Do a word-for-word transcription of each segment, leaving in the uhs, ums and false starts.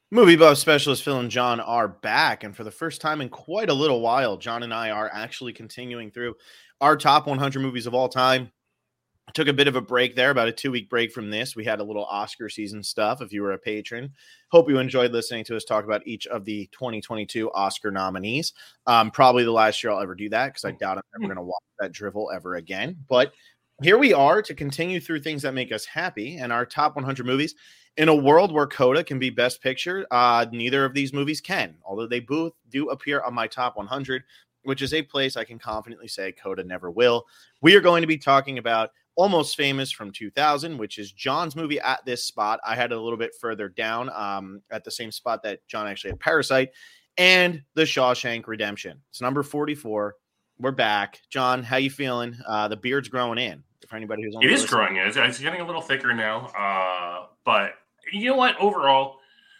Movie buff specialist Phil and John are back, and for the first time in quite a little while, John and I are actually continuing through our top one hundred movies of all time. I took a bit of a break there, about a two-week break from this. We had a little Oscar season stuff if you were a patron. Hope you enjoyed listening to us talk about each of the twenty twenty-two Oscar nominees. Um, probably the last year I'll ever do that because I doubt I'm ever going to watch that drivel ever again. But here we are to continue through things that make us happy and our top one hundred movies. In a world where Coda can be Best Picture, uh, neither of these movies can, although they both do appear on my top one hundred, which is a place I can confidently say Coda never will. We are going to be talking about Almost Famous from two thousand, which is John's movie at this spot. I had it a little bit further down um, at the same spot that John actually had Parasite, and The Shawshank Redemption. It's number forty-four. We're back. John, how you feeling? Uh, the beard's growing in. For anybody who's on it is list. growing in. It's, it's getting a little thicker now, uh, but you know what? Overall,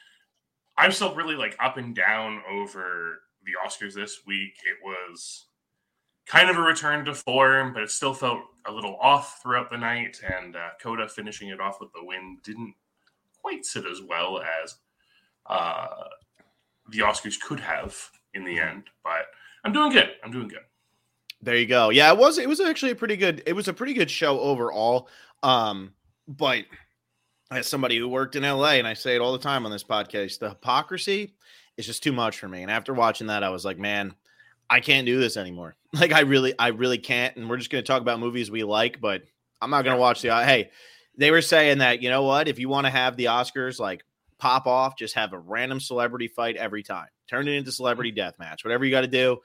I'm still really like up and down over the Oscars this week. It was kind of a return to form, but it still felt a little off throughout the night. And uh, Coda finishing it off with the win didn't quite sit as well as uh, the Oscars could have in the end. But I'm doing good. I'm doing good. There you go. Yeah, it was. It was actually a pretty good. It was a pretty good show overall. Um, but as somebody who worked in L A, and I say it all the time on this podcast, the hypocrisy is just too much for me. And after watching that, I was like, man, I can't do this anymore. Like, I really, I really can't. And we're just going to talk about movies we like, but I'm not going to watch the. Hey, they were saying that, you know what? If you want to have the Oscars like pop off, just have a random celebrity fight every time. Turn it into celebrity death match. Whatever you got to do.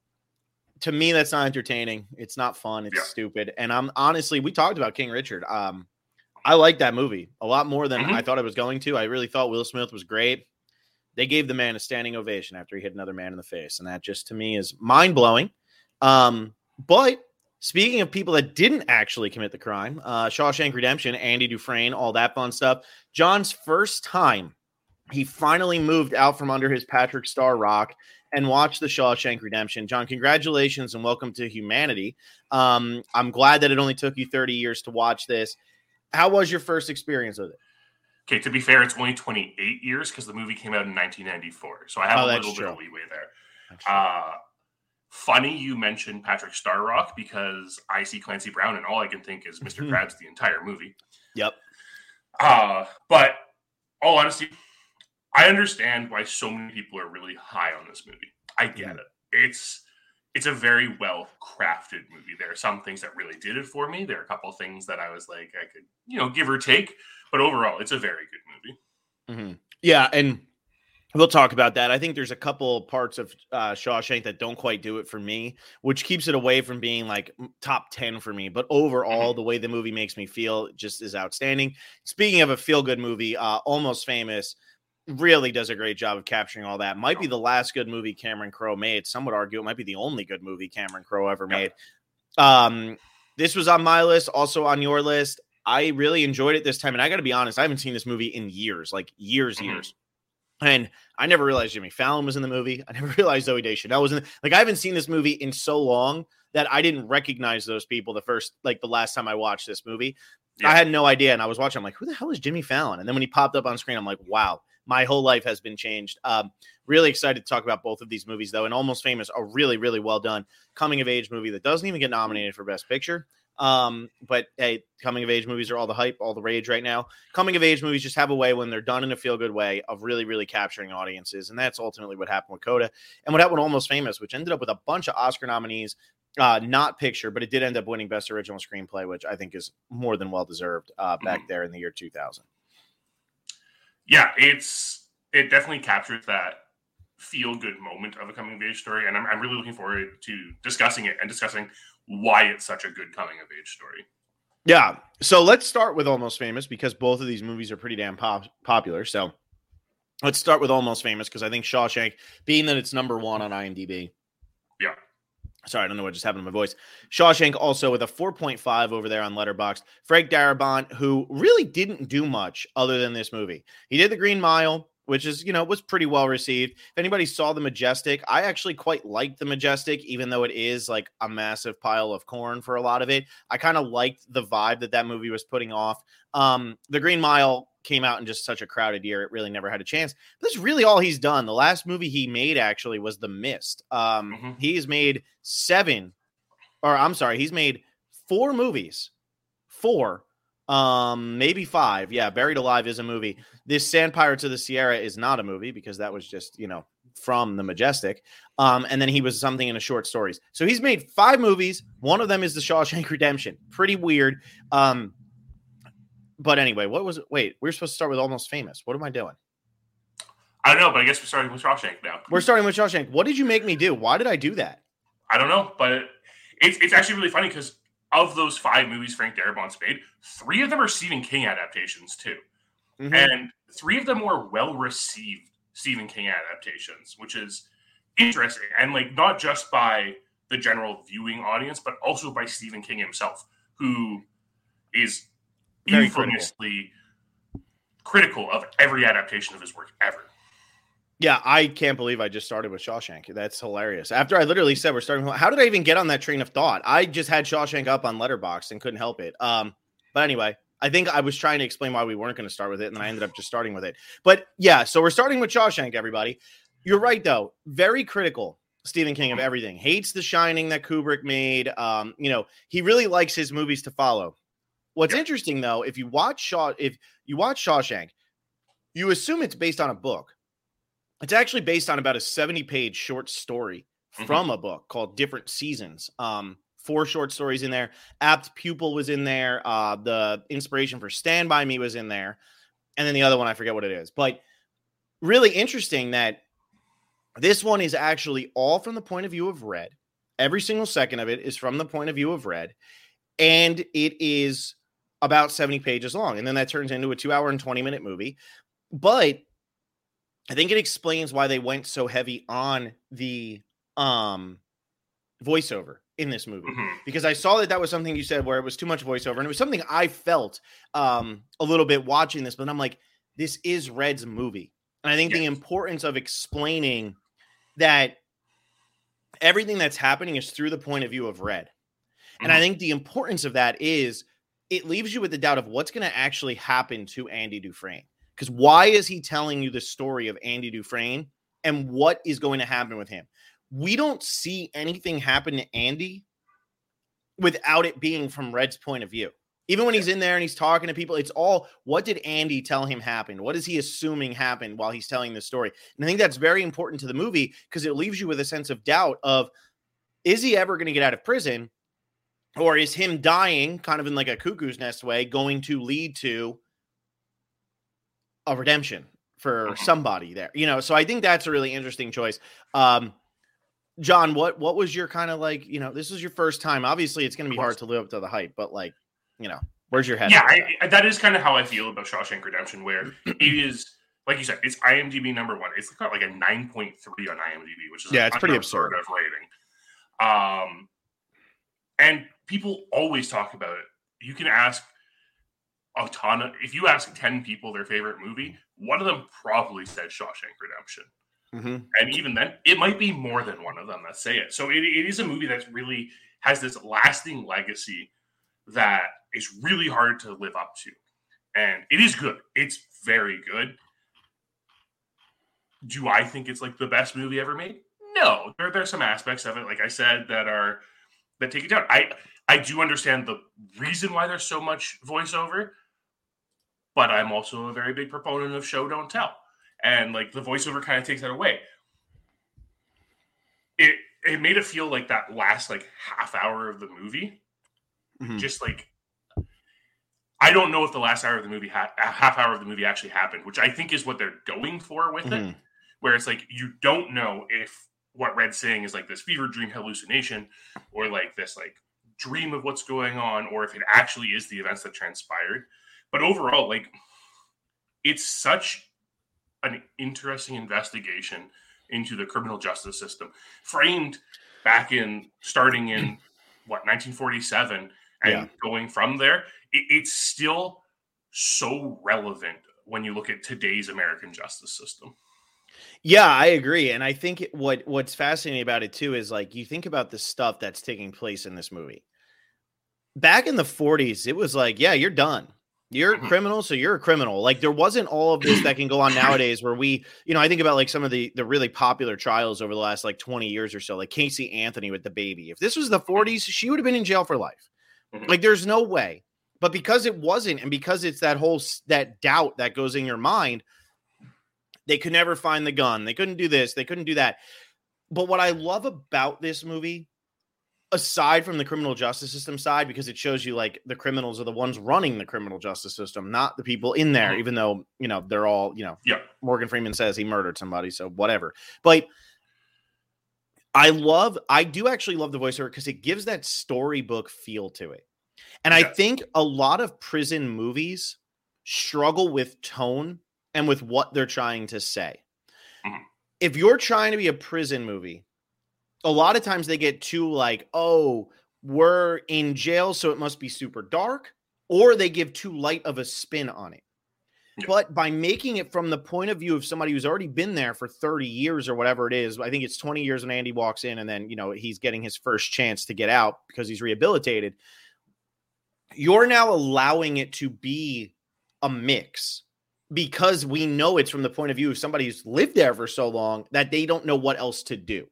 To me, that's not entertaining. It's not fun. It's yeah. stupid. And I'm honestly, we talked about King Richard. Um, I like that movie a lot more than mm-hmm. I thought I was going to. I really thought Will Smith was great. They gave the man a standing ovation after he hit another man in the face. And that just, to me, is mind-blowing. Um, but speaking of people that didn't actually commit the crime, uh, Shawshank Redemption, Andy Dufresne, all that fun stuff. John's first time, he finally moved out from under his Patrick Star rock and watched The Shawshank Redemption. John, congratulations and welcome to humanity. Um, I'm glad that it only took you thirty years to watch this. How was your first experience with it? Okay, to be fair, it's only twenty-eight years because the movie came out in nineteen ninety-four. So I have oh, a little true. bit of leeway there. Uh, funny you mentioned Patrick Starrock because I see Clancy Brown and all I can think is Mister Krabs the entire movie. Yep. Uh, but all honesty, I understand why so many people are really high on this movie. I get mm-hmm. it. It's it's a very well-crafted movie. There are some things that really did it for me. There are a couple of things that I was like, I could, you know, give or take. But overall, it's a very good movie. Mm-hmm. Yeah, and we'll talk about that. I think there's a couple parts of uh, Shawshank that don't quite do it for me, which keeps it away from being like top ten for me. But overall, mm-hmm. the way the movie makes me feel just is outstanding. Speaking of a feel-good movie, uh, Almost Famous really does a great job of capturing all that. Might be the last good movie Cameron Crowe made. Some would argue it might be the only good movie Cameron Crowe ever made. Um, this was on my list, also on your list. I really enjoyed it this time. And I got to be honest, I haven't seen this movie in years, like years, mm-hmm. years. And I never realized Jimmy Fallon was in the movie. I never realized Zooey Deschanel was in it. Like, I haven't seen this movie in so long that I didn't recognize those people the first, like the last time I watched this movie. Yeah. I had no idea. And I was watching, I'm like, who the hell is Jimmy Fallon? And then when he popped up on screen, I'm like, wow. My whole life has been changed. Um, really excited to talk about both of these movies, though. And Almost Famous, a really, really well done coming of age movie that doesn't even get nominated for Best Picture. Um, but hey, coming of age movies are all the hype, all the rage right now. Coming of age movies just have a way when they're done in a feel good way of really, really capturing audiences. And that's ultimately what happened with Coda and what happened with Almost Famous, which ended up with a bunch of Oscar nominees, uh, not picture, but it did end up winning Best Original Screenplay, which I think is more than well deserved uh, back mm-hmm. there in the year two thousand. Yeah, it's it definitely captures that feel-good moment of a coming-of-age story, and I'm, I'm really looking forward to discussing it and discussing why it's such a good coming-of-age story. Yeah, so let's start with Almost Famous because both of these movies are pretty damn pop- popular. So let's start with Almost Famous because I think Shawshank, being that it's number one on IMDb. Yeah. Sorry, I don't know what just happened to my voice. Shawshank also with a four point five over there on Letterboxd. Frank Darabont, who really didn't do much other than this movie. He did The Green Mile, which is, you know, was pretty well received. If anybody saw The Majestic, I actually quite liked The Majestic, even though it is like a massive pile of corn for a lot of it. I kind of liked the vibe that that movie was putting off. Um, The Green Mile came out in just such a crowded year, it really never had a chance. But that's really all he's done. The last movie he made actually was The Mist. Um, mm-hmm. He's made seven, or I'm sorry, he's made four movies. Four. Um, maybe five. Yeah, Buried Alive is a movie. This Sand Pirates of the Sierra is not a movie because that was just, you know, from the Majestic. Um, and then he was something in a short stories. So he's made five movies. One of them is The Shawshank Redemption. Pretty weird. Um, but anyway, what was it? Wait, we we're supposed to start with Almost Famous. What am I doing? I don't know, but I guess we're starting with Shawshank now. We're starting with Shawshank. What did you make me do? Why did I do that? I don't know, but it's it's actually really funny because of those five movies Frank Darabont's made, three of them are Stephen King adaptations too. Mm-hmm. And three of them were well-received Stephen King adaptations, which is interesting. And like not just by the general viewing audience, but also by Stephen King himself, who is Very infamously critical. critical of every adaptation of his work ever. Yeah, I can't believe I just started with Shawshank. That's hilarious. After I literally said we're starting, how did I even get on that train of thought? I just had Shawshank up on Letterboxd and couldn't help it. Um, but anyway, I think I was trying to explain why we weren't going to start with it, and then I ended up just starting with it. But yeah, so we're starting with Shawshank, everybody. You're right, though. Very critical, Stephen King, of everything. Hates The Shining that Kubrick made. Um, you know, he really likes his movies to follow. What's yeah. interesting, though, if you watch Shaw, if you watch Shawshank, you assume it's based on a book. It's actually based on about a seventy-page short story mm-hmm. from a book called Different Seasons. Um, four short stories in there. Apt Pupil was in there. Uh, the inspiration for Stand By Me was in there. And then the other one, I forget what it is. But really interesting that this one is actually all from the point of view of Red. Every single second of it is from the point of view of Red. And it is about seventy pages long. And then that turns into a two hour and twenty minute movie. But I think it explains why they went so heavy on the um, voiceover in this movie, mm-hmm. because I saw that that was something you said where it was too much voiceover, and it was something I felt um, a little bit watching this, but I'm like, this is Red's movie. And I think yes. the importance of explaining that everything that's happening is through the point of view of Red. Mm-hmm. And I think the importance of that is it leaves you with the doubt of what's going to actually happen to Andy Dufresne. Because why is he telling you the story of Andy Dufresne and what is going to happen with him? We don't see anything happen to Andy without it being from Red's point of view. Even when he's in there and he's talking to people, it's all, what did Andy tell him happened? What is he assuming happened while he's telling the story? And I think that's very important to the movie because it leaves you with a sense of doubt of, is he ever going to get out of prison? Or is him dying, kind of in like a cuckoo's nest way, going to lead to a redemption for somebody there, you know? So I think that's a really interesting choice. Um, John, what, what was your kind of like, you know, this is your first time, obviously it's going to be hard to live up to the hype, but like, you know, where's your head? Yeah, I, that is kind of how I feel about Shawshank Redemption, where it is, like you said, it's IMDb number one. It's got like a nine point three on IMDb, which is yeah, it's pretty absurd of rating. Um, and people always talk about it. You can ask a ton of, if you ask ten people their favorite movie, one of them probably said Shawshank Redemption. Mm-hmm. And even then, it might be more than one of them that say it. So it, it is a movie that really has this lasting legacy that is really hard to live up to. And it is good. It's very good. Do I think it's like the best movie ever made? No. There, there's some aspects of it, like I said, that are that take it down. I, I do understand the reason why there's so much voiceover, but I'm also a very big proponent of show, don't tell. And like the voiceover kind of takes that away. It it made it feel like that last like half hour of the movie. Mm-hmm. Just like, I don't know if the last hour of the movie, ha- half hour of the movie actually happened, which I think is what they're going for with mm-hmm. it. Where it's like, you don't know if what Red's saying is like this fever dream hallucination or like this like dream of what's going on, or if it actually is the events that transpired. But overall, like, it's such an interesting investigation into the criminal justice system, framed back in, starting in, what, nineteen forty-seven, and yeah. going from there. It, it's still so relevant when you look at today's American justice system. Yeah, I agree. And I think what what's fascinating about it, too, is, like, you think about the stuff that's taking place in this movie. Back in the forties, it was like, yeah, you're done. You're a criminal, so you're a criminal. Like there wasn't all of this that can go on nowadays where we, you know, I think about like some of the the really popular trials over the last like twenty years or so, like Casey Anthony with the baby. If this was the forties, she would have been in jail for life. Like there's no way. But because it wasn't, and because it's that whole that doubt that goes in your mind, they could never find the gun. They couldn't do this. They couldn't do that. But what I love about this movie, aside from the criminal justice system side, because it shows you like the criminals are the ones running the criminal justice system, not the people in there, even though, you know, they're all, you know, yeah. Morgan Freeman says he murdered somebody. So whatever. But I love, I do actually love the voiceover because it gives that storybook feel to it. And yes. I think a lot of prison movies struggle with tone and with what they're trying to say. Mm-hmm. If you're trying to be a prison movie, a lot of times they get too like, oh, we're in jail, so it must be super dark, or they give too light of a spin on it. Yeah. But by making it from the point of view of somebody who's already been there for thirty years or whatever it is, I think it's twenty years when Andy walks in and then, you know, he's getting his first chance to get out because he's rehabilitated. You're now allowing it to be a mix because we know it's from the point of view of somebody who's lived there for so long that they don't know what else to do.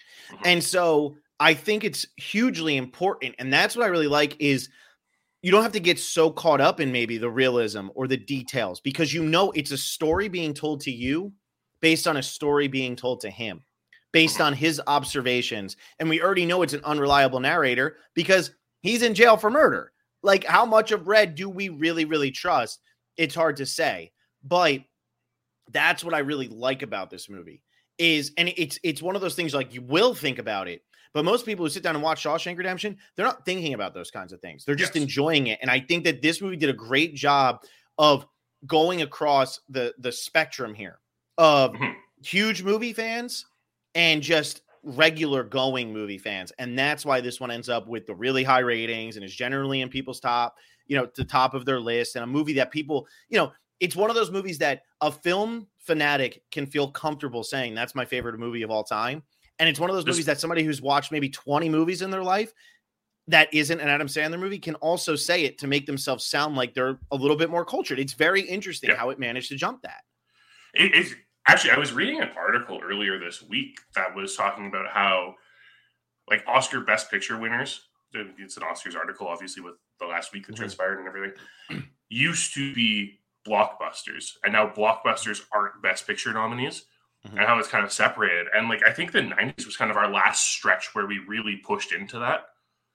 And so I think it's hugely important. And that's what I really like is you don't have to get so caught up in maybe the realism or the details because you know it's a story being told to you based on a story being told to him, based on his observations. And we already know it's an unreliable narrator because he's in jail for murder. Like how much of Red do we really, really trust? It's hard to say. But that's what I really like about this movie. Is and it's it's one of those things like you will think about it, but most people who sit down and watch Shawshank Redemption, they're not thinking about those kinds of things. They're just yes. enjoying it. And I think that this movie did a great job of going across the the spectrum here of mm-hmm. huge movie fans and just regular going movie fans. And that's why this one ends up with the really high ratings and is generally in people's top, you know, the top of their list, and a movie that people, you know, it's one of those movies that a film fanatic can feel comfortable saying that's my favorite movie of all time. And it's one of those movies that somebody who's watched maybe twenty movies in their life that isn't an Adam Sandler movie can also say it to make themselves sound like they're a little bit more cultured. It's very interesting yeah. how it managed to jump that. It, it's actually, I was reading an article earlier this week that was talking about how like Oscar Best Picture winners, it's an Oscars article, obviously with the last week that mm-hmm. transpired and everything, used to be blockbusters, and now blockbusters aren't Best Picture nominees, mm-hmm. and how it's kind of separated. And like I think the nineties was kind of our last stretch where we really pushed into that.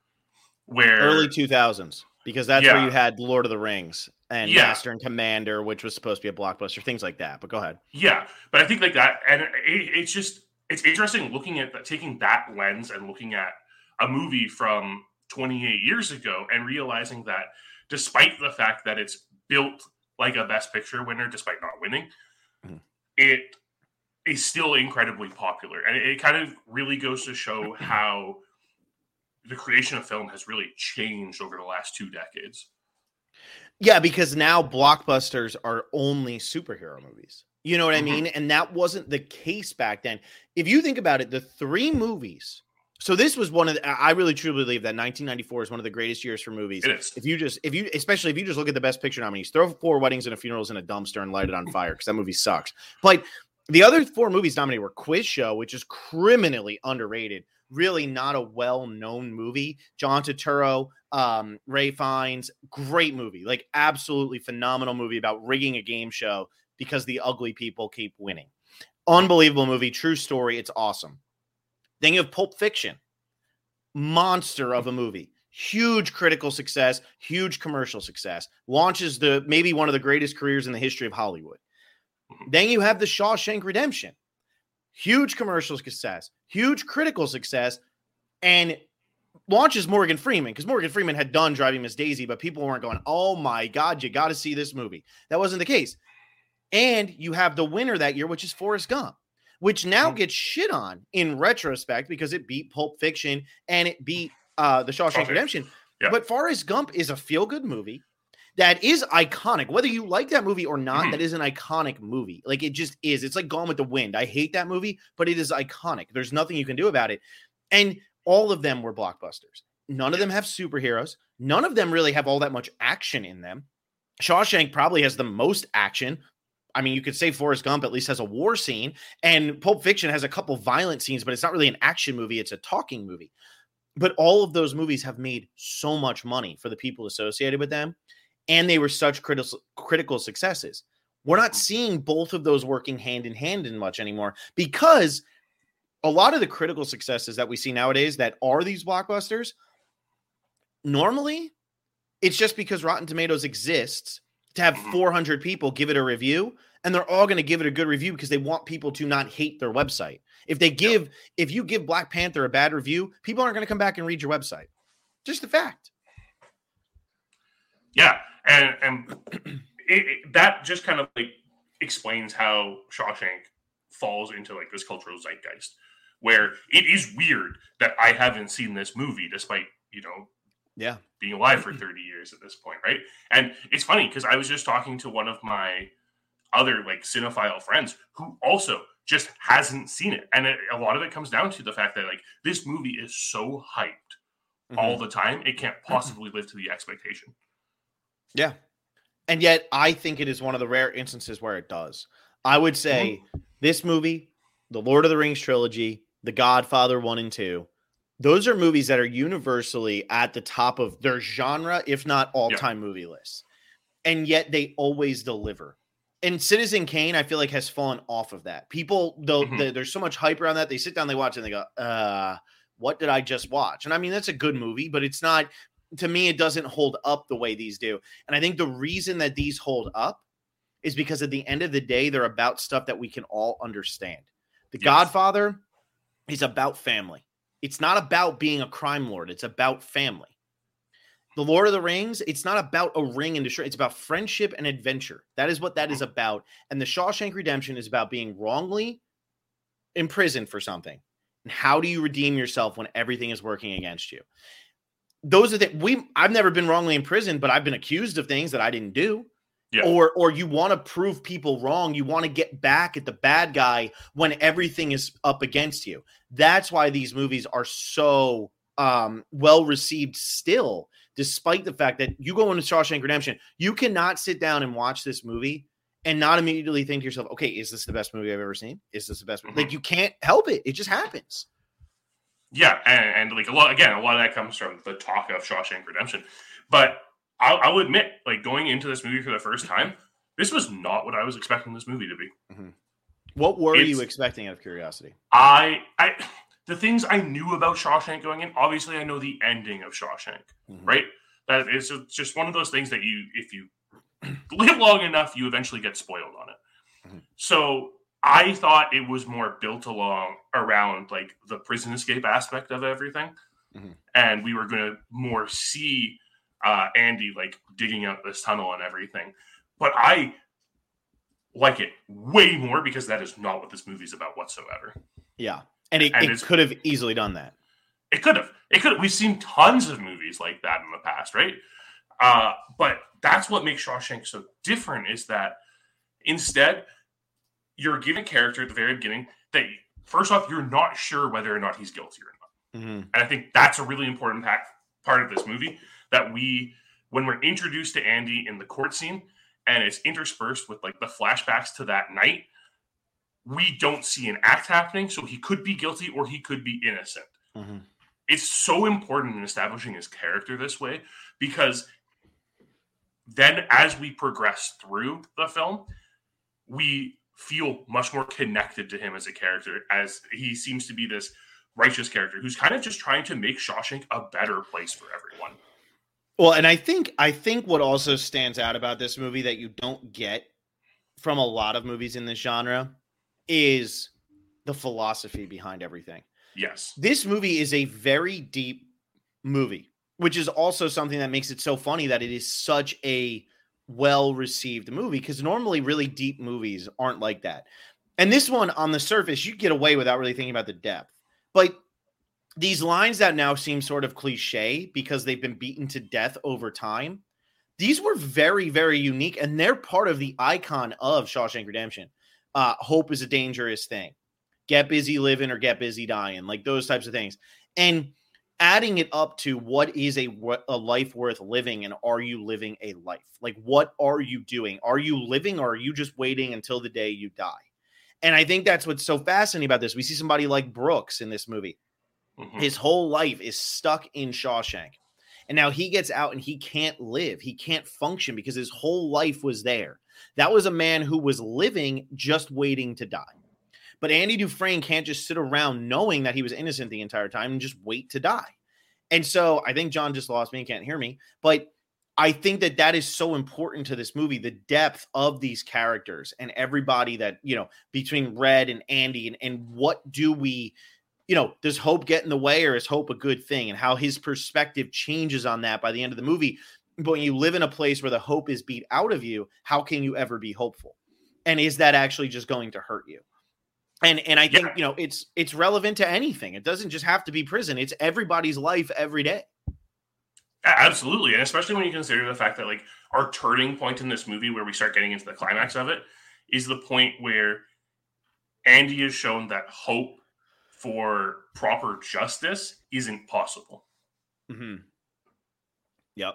Where early two thousands, because that's yeah. where you had Lord of the Rings and yeah. Master and Commander, which was supposed to be a blockbuster, things like that. But go ahead. Yeah, but I think like that, and it, it's just it's interesting looking at that, taking that lens and looking at a movie from twenty-eight years ago and realizing that despite the fact that it's built like a Best Picture winner, despite not winning, mm-hmm. it is still incredibly popular. And it, it kind of really goes to show how the creation of film has really changed over the last two decades. Yeah, because now blockbusters are only superhero movies. You know what mm-hmm. I mean? And that wasn't the case back then. If you think about it, the three movies... So this was one of the, I really truly believe that nineteen ninety-four is one of the greatest years for movies. It is. If you just, if you, especially if you just look at the Best Picture nominees, throw four weddings and a funerals in a dumpster and light it on fire because that movie sucks. But the other four movies nominated were Quiz Show, which is criminally underrated, really not a well-known movie. John Turturro, um, Ray Fiennes, great movie, like absolutely phenomenal movie about rigging a game show because the ugly people keep winning. Unbelievable movie, true story. It's awesome. Then you have Pulp Fiction, monster of a movie, huge critical success, huge commercial success, launches the maybe one of the greatest careers in the history of Hollywood. Then you have The Shawshank Redemption, huge commercial success, huge critical success, and launches Morgan Freeman because Morgan Freeman had done Driving Miss Daisy, but people weren't going, oh my God, you got to see this movie. That wasn't the case. And you have the winner that year, which is Forrest Gump, which now gets shit on in retrospect because it beat Pulp Fiction and it beat uh, The Shawshank okay. Redemption. Yeah. But Forrest Gump is a feel-good movie that is iconic. Whether you like that movie or not, mm-hmm. that is an iconic movie. Like, it just is. It's like Gone with the Wind. I hate that movie, but it is iconic. There's nothing you can do about it. And all of them were blockbusters. None of them have superheroes. None of them really have all that much action in them. Shawshank probably has the most action. I mean, you could say Forrest Gump at least has a war scene, and Pulp Fiction has a couple violent scenes, but it's not really an action movie. It's a talking movie. But all of those movies have made so much money for the people associated with them, and they were such critical critical successes. We're not seeing both of those working hand in hand in much anymore, because a lot of the critical successes that we see nowadays that are these blockbusters, normally it's just because Rotten Tomatoes exists to have four hundred people give it a review, and they're all going to give it a good review because they want people to not hate their website. If they give, yep. if you give Black Panther a bad review, people aren't going to come back and read your website. Just a fact. Yeah. And, and it, it, that just kind of like explains how Shawshank falls into like this cultural zeitgeist, where it is weird that I haven't seen this movie despite, you know, yeah, being alive for thirty years at this point, right? And it's funny because I was just talking to one of my other like cinephile friends who also just hasn't seen it, and it, a lot of it comes down to the fact that like this movie is so hyped mm-hmm. all the time, it can't possibly live to the expectation. Yeah, and yet I think it is one of the rare instances where it does. I would say mm-hmm. this movie, the Lord of the Rings trilogy, The Godfather one and two. Those are movies that are universally at the top of their genre, if not all-time yeah. movie lists. And yet they always deliver. And Citizen Kane, I feel like, has fallen off of that. People, though, mm-hmm. the, there's so much hype around that. They sit down, they watch it, and they go, uh, what did I just watch? And I mean, that's a good movie, but it's not, to me, it doesn't hold up the way these do. And I think the reason that these hold up is because at the end of the day, they're about stuff that we can all understand. The yes. Godfather is about family. It's not about being a crime lord. It's about family. The Lord of the Rings, it's not about a ring and destroy. It's about friendship and adventure. That is what that is about. And the Shawshank Redemption is about being wrongly imprisoned for something. And how do you redeem yourself when everything is working against you? Those are the we. I've never been wrongly imprisoned, but I've been accused of things that I didn't do. Yeah. Or, or you want to prove people wrong. You want to get back at the bad guy when everything is up against you. That's why these movies are so um, well received still, despite the fact that you go into Shawshank Redemption, you cannot sit down and watch this movie and not immediately think to yourself, okay, is this the best movie I've ever seen? Is this the best movie? Mm-hmm. Like, you can't help it. It just happens. Yeah. And, and like a lot, again, a lot of that comes from the talk of Shawshank Redemption. But I'll, I'll admit, like, going into this movie for the first time, this was not what I was expecting this movie to be. Mm-hmm. What were it's, you expecting out of curiosity? I, I, the things I knew about Shawshank going in, obviously I know the ending of Shawshank, mm-hmm. right? That is just one of those things that you, if you live long enough, you eventually get spoiled on it. Mm-hmm. So I thought it was more built along around like the prison escape aspect of everything. Mm-hmm. And we were going to more see uh, Andy like digging out this tunnel and everything. But I like it way more because that is not what this movie's about whatsoever. Yeah. And it, and it could have easily done that. It could have. It could have. We've seen tons of movies like that in the past, right? Uh, but that's what makes Shawshank so different is that instead, you're given a character at the very beginning that, first off, you're not sure whether or not he's guilty or not. Mm-hmm. And I think that's a really important part of this movie, that we, when we're introduced to Andy in the court scene, and it's interspersed with like the flashbacks to that night, we don't see an act happening, so he could be guilty or he could be innocent. Mm-hmm. It's so important in establishing his character this way, because then as we progress through the film, we feel much more connected to him as a character, as he seems to be this righteous character who's kind of just trying to make Shawshank a better place for everyone. Well, and I think I think what also stands out about this movie that you don't get from a lot of movies in this genre is the philosophy behind everything. Yes. This movie is a very deep movie, which is also something that makes it so funny that it is such a well-received movie, because normally really deep movies aren't like that. And this one, on the surface, you get away without really thinking about the depth. But these lines that now seem sort of cliche because they've been beaten to death over time, these were very, very unique, and they're part of the icon of Shawshank Redemption. Uh, hope is a dangerous thing. Get busy living or get busy dying, like those types of things. And adding it up to what is a, a life worth living, and are you living a life? Like, what are you doing? Are you living, or are you just waiting until the day you die? And I think that's what's so fascinating about this. We see somebody like Brooks in this movie. Mm-hmm. His whole life is stuck in Shawshank. And now he gets out and he can't live. He can't function because his whole life was there. That was a man who was living, just waiting to die. But Andy Dufresne can't just sit around knowing that he was innocent the entire time and just wait to die. And so I think John just lost me and can't hear me. But I think that that is so important to this movie, the depth of these characters and everybody that, you know, between Red and Andy, and, and what do we, you know, does hope get in the way, or is hope a good thing? And how his perspective changes on that by the end of the movie. But when you live in a place where the hope is beat out of you, how can you ever be hopeful? And is that actually just going to hurt you? And and I think, yeah. you know, it's it's relevant to anything. It doesn't just have to be prison. It's everybody's life every day. Absolutely. And especially when you consider the fact that, like, our turning point in this movie, where we start getting into the climax of it, is the point where Andy is shown that hope for proper justice isn't possible. Mm-hmm. Yep.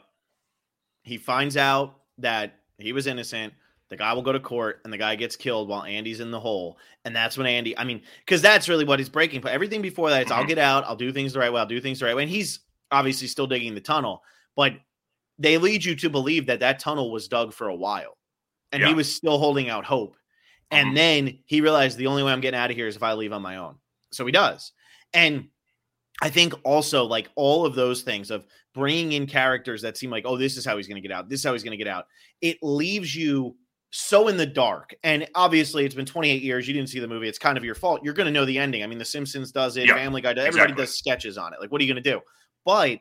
He finds out that he was innocent. The guy will go to court, and the guy gets killed while Andy's in the hole. And that's when Andy, I mean, because that's really what he's breaking. But everything before that, it's mm-hmm. I'll get out. I'll do things the right way. I'll do things the right way. And he's obviously still digging the tunnel. But they lead you to believe that that tunnel was dug for a while. And yeah. he was still holding out hope. And mm-hmm. then he realized the only way I'm getting out of here is if I leave on my own. So he does. And I think also, like, all of those things of bringing in characters that seem like, oh, this is how he's going to get out. This is how he's going to get out. It leaves you so in the dark. And obviously it's been twenty-eight years. You didn't see the movie. It's kind of your fault. You're going to know the ending. I mean, The Simpsons does it. Yep, Family Guy does. Everybody exactly. does sketches on it. Like, what are you going to do? But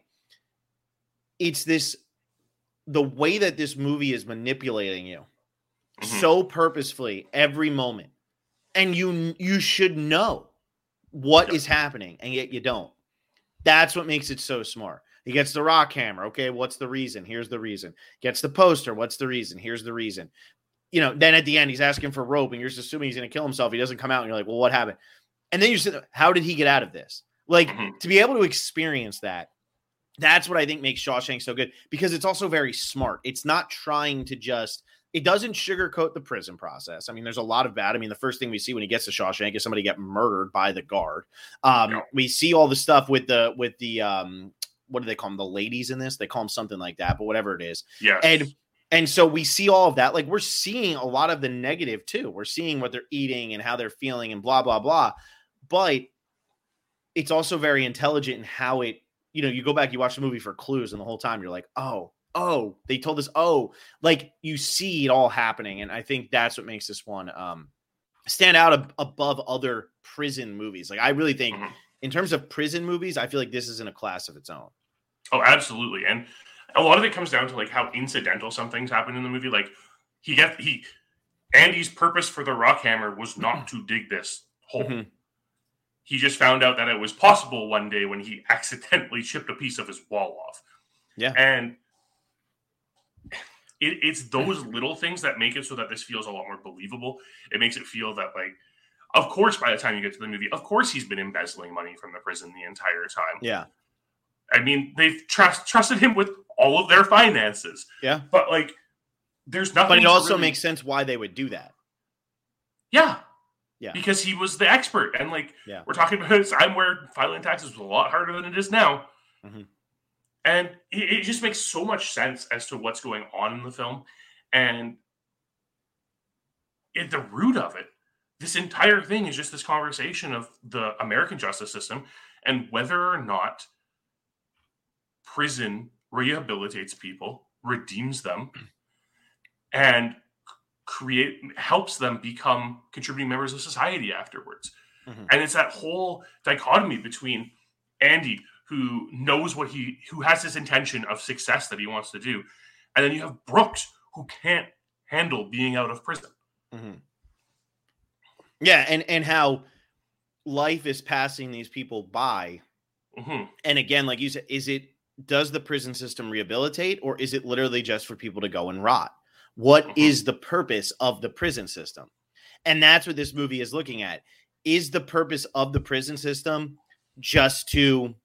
it's this, the way that this movie is manipulating you mm-hmm. so purposefully every moment. And you, you should know what yep. is happening, and yet you don't. That's what makes it so smart. He gets the rock hammer. Okay, what's the reason? Here's the reason. Gets the poster. What's the reason? Here's the reason. You know, then at the end, he's asking for rope, and you're just assuming he's going to kill himself. He doesn't come out, and you're like, well, what happened? And then you say, how did he get out of this? Like, mm-hmm. to be able to experience that, that's what I think makes Shawshank so good, because it's also very smart. It's not trying to just, it doesn't sugarcoat the prison process. I mean, there's a lot of bad. I mean, the first thing we see when he gets to Shawshank is somebody get murdered by the guard. Um, no. We see all the stuff with the, with the, um, what do they call them? The ladies in this? They call them something like that, but whatever it is. Yeah. And, and so we see all of that. Like, we're seeing a lot of the negative too. We're seeing what they're eating and how they're feeling and blah, blah, blah. But it's also very intelligent in how it, you know, you go back, you watch the movie for clues, and the whole time you're like, oh, oh, they told us, oh, like, you see it all happening. And I think that's what makes this one um, stand out ab- above other prison movies. Like, I really think mm-hmm. in terms of prison movies, I feel like this is in a class of its own. Oh, absolutely. And a lot of it comes down to, like, how incidental some things happen in the movie. Like, he get he Andy's purpose for the rock hammer was not to dig this hole. Mm-hmm. He just found out that it was possible one day when he accidentally chipped a piece of his wall off. Yeah. And it, it's those little things that make it so that this feels a lot more believable. It makes it feel that, like, of course, by the time you get to the movie, of course he's been embezzling money from the prison the entire time. Yeah. I mean, they've trust, trusted him with all of their finances. Yeah. But, like, there's nothing. But it also really... makes sense why they would do that. Yeah. Yeah. Because he was the expert. And, like, yeah. we're talking about a time where filing taxes was a lot harder than it is now. Mm-hmm. And it, it just makes so much sense as to what's going on in the film. And at the root of it, this entire thing is just this conversation of the American justice system and whether or not prison rehabilitates people, redeems them, and create helps them become contributing members of society afterwards. Mm-hmm. And it's that whole dichotomy between Andy, who knows what he who has this intention of success that he wants to do, and then you have Brooks, who can't handle being out of prison. Mm-hmm. Yeah, and and how life is passing these people by. Mm-hmm. And again, like you said, is it does the prison system rehabilitate, or is it literally just for people to go and rot? What mm-hmm. is the purpose of the prison system? And that's what this movie is looking at. Is the purpose of the prison system just to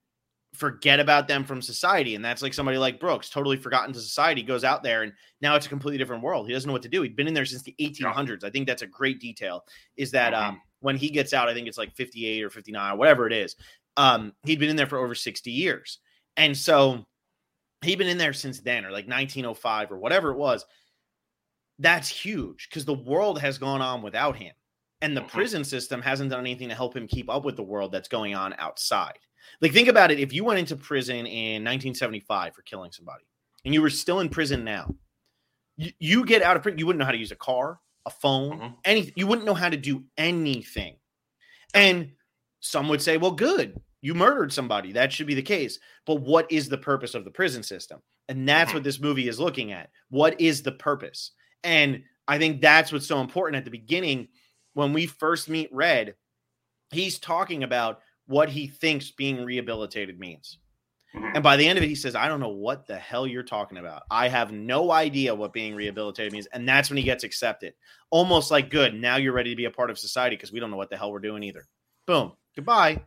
forget about them from society. And that's like somebody like Brooks, totally forgotten to society, goes out there and now it's a completely different world. He doesn't know what to do. He'd been in there since the eighteen hundreds. I think that's a great detail, is that um, when he gets out, I think it's like fifty-eight or fifty-nine or whatever it is. Um, he'd been in there for over sixty years. And so he'd been in there since then, or like nineteen oh five or whatever it was. That's huge because the world has gone on without him. And the prison system hasn't done anything to help him keep up with the world that's going on outside. Like, think about it. If you went into prison in nineteen seventy-five for killing somebody and you were still in prison now, you, you get out of prison, you wouldn't know how to use a car, a phone, mm-hmm. anything. You wouldn't know how to do anything. And some would say, well, good. You murdered somebody. That should be the case. But what is the purpose of the prison system? And that's what this movie is looking at. What is the purpose? And I think that's what's so important at the beginning. When we first meet Red, he's talking about what he thinks being rehabilitated means. And by the end of it, he says, I don't know what the hell you're talking about. I have no idea what being rehabilitated means. And that's when he gets accepted. Almost like, good, now you're ready to be a part of society because we don't know what the hell we're doing either. Boom. Goodbye.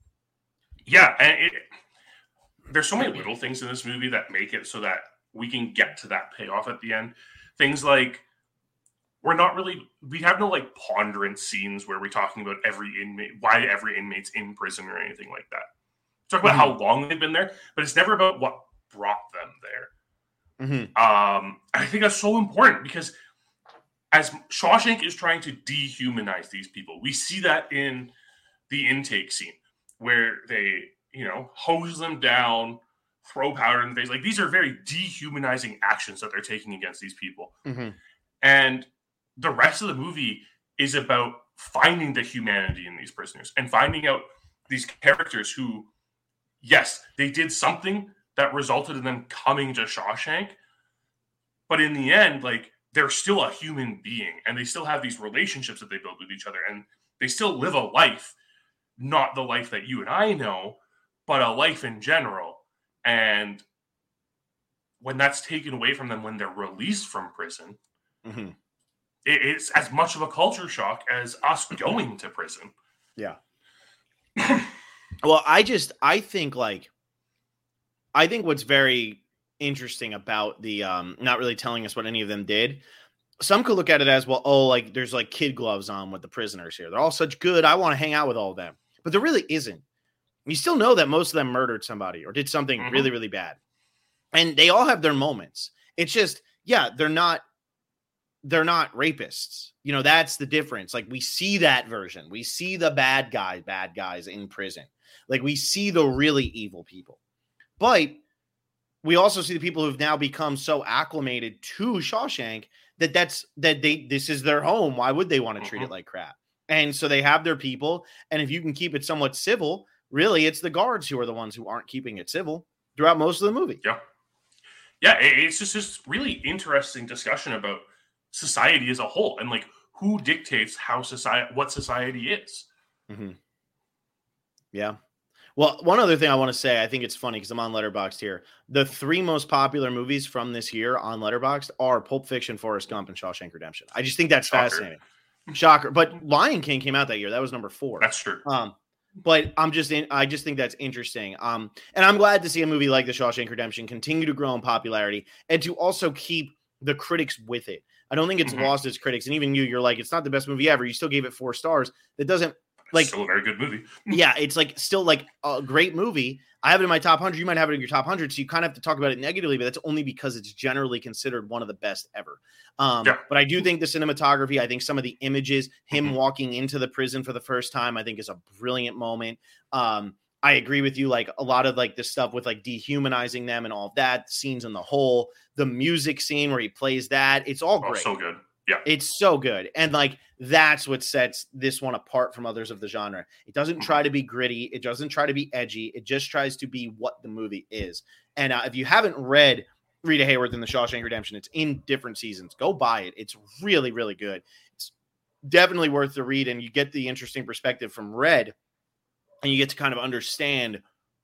Yeah. And it, there's so many little things in this movie that make it so that we can get to that payoff at the end. Things like, we're not really, we have no like ponderant scenes where we're talking about every inmate, why every inmate's in prison or anything like that. Talk about mm-hmm. how long they've been there, but it's never about what brought them there. Mm-hmm. Um, I think that's so important because as Shawshank is trying to dehumanize these people, we see that in the intake scene where they, you know, hose them down, throw powder in the face. Like, these are very dehumanizing actions that they're taking against these people. Mm-hmm. And the rest of the movie is about finding the humanity in these prisoners and finding out these characters who, yes, they did something that resulted in them coming to Shawshank, but in the end, like, they're still a human being and they still have these relationships that they build with each other and they still live a life, not the life that you and I know, but a life in general. And when that's taken away from them when they're released from prison, mm-hmm. it's as much of a culture shock as us going to prison. Yeah. Well, I just, I think like, I think what's very interesting about the, um, not really telling us what any of them did. Some could look at it as, well, oh, like there's like kid gloves on with the prisoners here. They're all such good. I want to hang out with all of them, but there really isn't. You still know that most of them murdered somebody or did something mm-hmm. really, really bad. And they all have their moments. It's just, yeah, they're not, they're not rapists. You know, that's the difference. Like, we see that version. We see the bad guys, bad guys in prison. Like, we see the really evil people. But we also see the people who've now become so acclimated to Shawshank that that's, that they, this is their home. Why would they want to mm-hmm. treat it like crap? And so they have their people. And if you can keep it somewhat civil, really, it's the guards who are the ones who aren't keeping it civil throughout most of the movie. Yeah. Yeah. It's just this really interesting discussion about society as a whole and like who dictates how society, what society is. Mm-hmm. Yeah. Well, one other thing I want to say, I think it's funny because I'm on Letterboxd here. The three most popular movies from this year on Letterboxd are Pulp Fiction, Forrest Gump, and Shawshank Redemption. I just think that's Shocker. fascinating. Shocker. But Lion King came out that year. That was number four. That's true. Um, But I'm just in, I just think that's interesting. Um, and I'm glad to see a movie like The Shawshank Redemption continue to grow in popularity and to also keep the critics with it. I don't think it's mm-hmm. lost its critics. And even you, you're like, it's not the best movie ever. You still gave it four stars. That doesn't like, it's still a very good movie. Yeah. It's like still like a great movie. I have it in my top one hundred. You might have it in your top one hundred. So you kind of have to talk about it negatively, but that's only because it's generally considered one of the best ever. Um, yeah. But I do think the cinematography, I think some of the images, him mm-hmm. walking into the prison for the first time, I think is a brilliant moment. Um, I agree with you. Like a lot of like the stuff with like dehumanizing them and all of that, scenes in the hole, the music scene where he plays that, it's all great. Oh, so good. Yeah. It's so good. And like, that's what sets this one apart from others of the genre. It doesn't try to be gritty. It doesn't try to be edgy. It just tries to be what the movie is. And uh, if you haven't read Rita Hayworth in The Shawshank Redemption, it's in different seasons. Go buy it. It's really, really good. It's definitely worth the read. And you get the interesting perspective from Red, and you get to kind of understand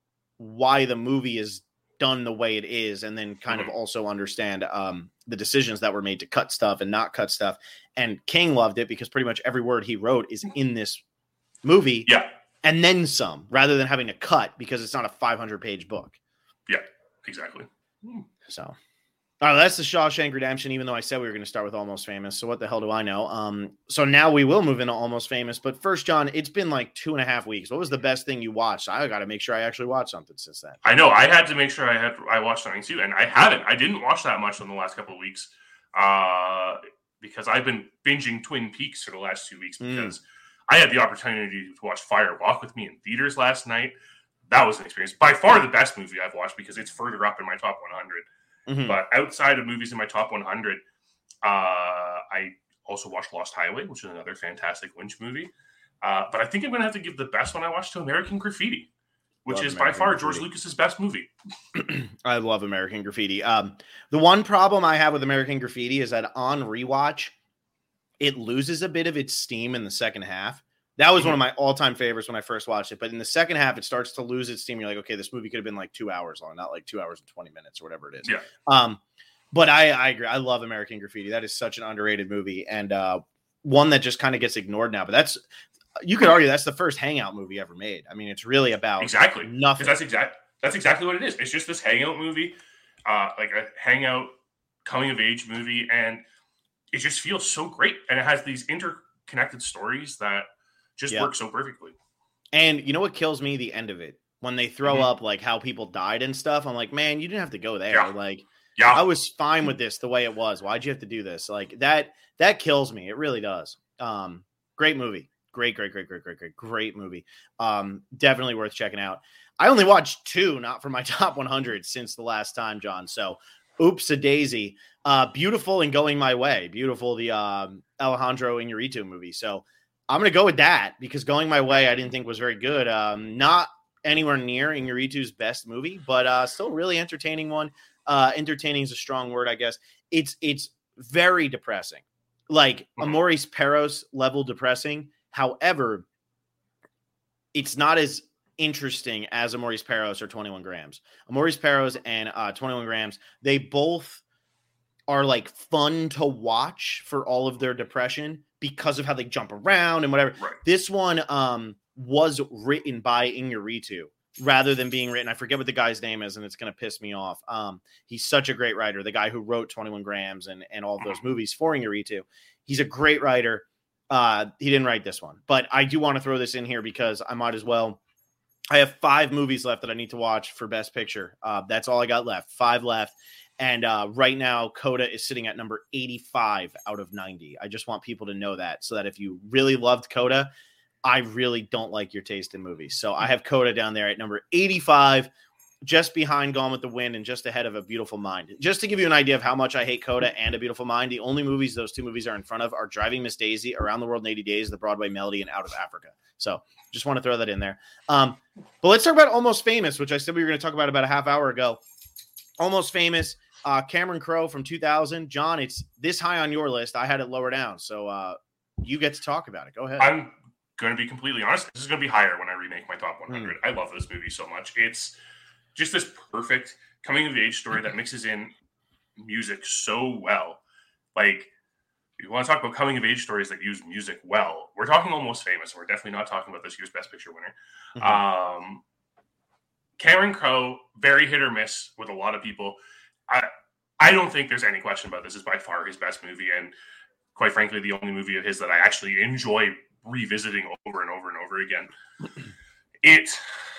why the movie is done the way it is, and then kind mm-hmm. of also understand um, the decisions that were made to cut stuff and not cut stuff. And King loved it because pretty much every word he wrote is in this movie. Yeah. and then some, rather than having to cut because it's not a five hundred page book. Yeah, exactly. So, oh, that's the Shawshank Redemption, even though I said we were going to start with Almost Famous. So what the hell do I know? Um, so now we will move into Almost Famous. But first, John, it's been like two and a half weeks. What was the best thing you watched? I got to make sure I actually watched something since then. I know. I had to make sure I had I watched something too. And I haven't. I didn't watch that much in the last couple of weeks uh, because I've been binging Twin Peaks for the last two weeks because mm. I had the opportunity to watch Fire Walk with Me in theaters last night. That was an experience. By far the best movie I've watched because it's further up in my top one hundred. Mm-hmm. But outside of movies in my top one hundred, uh, I also watched Lost Highway, which is another fantastic Lynch movie. Uh, but I think I'm going to have to give the best one I watched to American Graffiti, which love is American by far Graffiti. George Lucas's best movie. I love American Graffiti. Um, the one problem I have with American Graffiti is that on rewatch, it loses a bit of its steam in the second half. That was mm-hmm. one of my all-time favorites when I first watched it. But in the second half, it starts to lose its steam. You're like, okay, this movie could have been like two hours long, not like two hours and twenty minutes or whatever it is. Yeah. Um, but I, I agree. I love American Graffiti. That is such an underrated movie and uh, one that just kind of gets ignored now. But that's you could argue that's the first hangout movie ever made. I mean, it's really about exactly nothing. That's exact. That's exactly what it is. It's just this hangout movie, uh, like a hangout coming of age movie, and it just feels so great. And it has these interconnected stories that just yep. work so perfectly. And you know what kills me? The end of it. When they throw mm-hmm. up like how people died and stuff, I'm like, man, you didn't have to go there. Yeah. Like, yeah. I was fine with this the way it was. Why'd you have to do this? Like that, that kills me. It really does. Um, great movie. Great, great, great, great, great, great, great movie. Um, definitely worth checking out. I only watched two, not for my top one hundred since the last time, John. So oops a daisy. Uh, beautiful and Going My Way. Beautiful. The um, Alejandro Iñárritu movie. So I'm going to go with that because Going My Way I didn't think was very good. Um, not anywhere near Iñárritu's best movie, but uh, still really entertaining one. Uh, entertaining is a strong word, I guess. It's it's very depressing. Like a Maurice Perros level depressing. However, it's not as interesting as a Maurice Perros or twenty-one grams. A Maurice Perros and uh, twenty-one grams, they both are like fun to watch for all of their depression because of how they jump around and whatever. Right. This one um, was written by Iñárritu rather than being written. I forget what the guy's name is, and it's going to piss me off. Um, he's such a great writer. The guy who wrote twenty-one grams and, and all of those movies for Iñárritu. He's a great writer. Uh, he didn't write this one, but I do want to throw this in here because I might as well. I have five movies left that I need to watch for Best Picture. Uh, that's all I got left. Five left. And uh, right now, Coda is sitting at number eighty-five out of ninety. I just want people to know that so that if you really loved Coda, I really don't like your taste in movies. So I have Coda down there at number eighty-five, just behind Gone with the Wind and just ahead of A Beautiful Mind. Just to give you an idea of how much I hate Coda and A Beautiful Mind, the only movies those two movies are in front of are Driving Miss Daisy, Around the World in eighty days, The Broadway Melody, and Out of Africa. So just want to throw that in there. Um, but let's talk about Almost Famous, which I said we were going to talk about about a half hour ago. Almost Famous. Uh, Cameron Crowe from two thousand. John, it's this high on your list. I had it lower down. So uh, you get to talk about it. Go ahead. I'm going to be completely honest. This is going to be higher when I remake my top one hundred. Mm. I love this movie so much. It's just this perfect coming of age story that mixes in music so well. Like, if you want to talk about coming of age stories that use music well, we're talking Almost Famous. We're definitely not talking about this year's Best Picture winner. Mm-hmm. Um, Cameron Crowe, very hit or miss with a lot of people. I I don't think there's any question about this. Is by far his best movie, and quite frankly, the only movie of his that I actually enjoy revisiting over and over and over again. It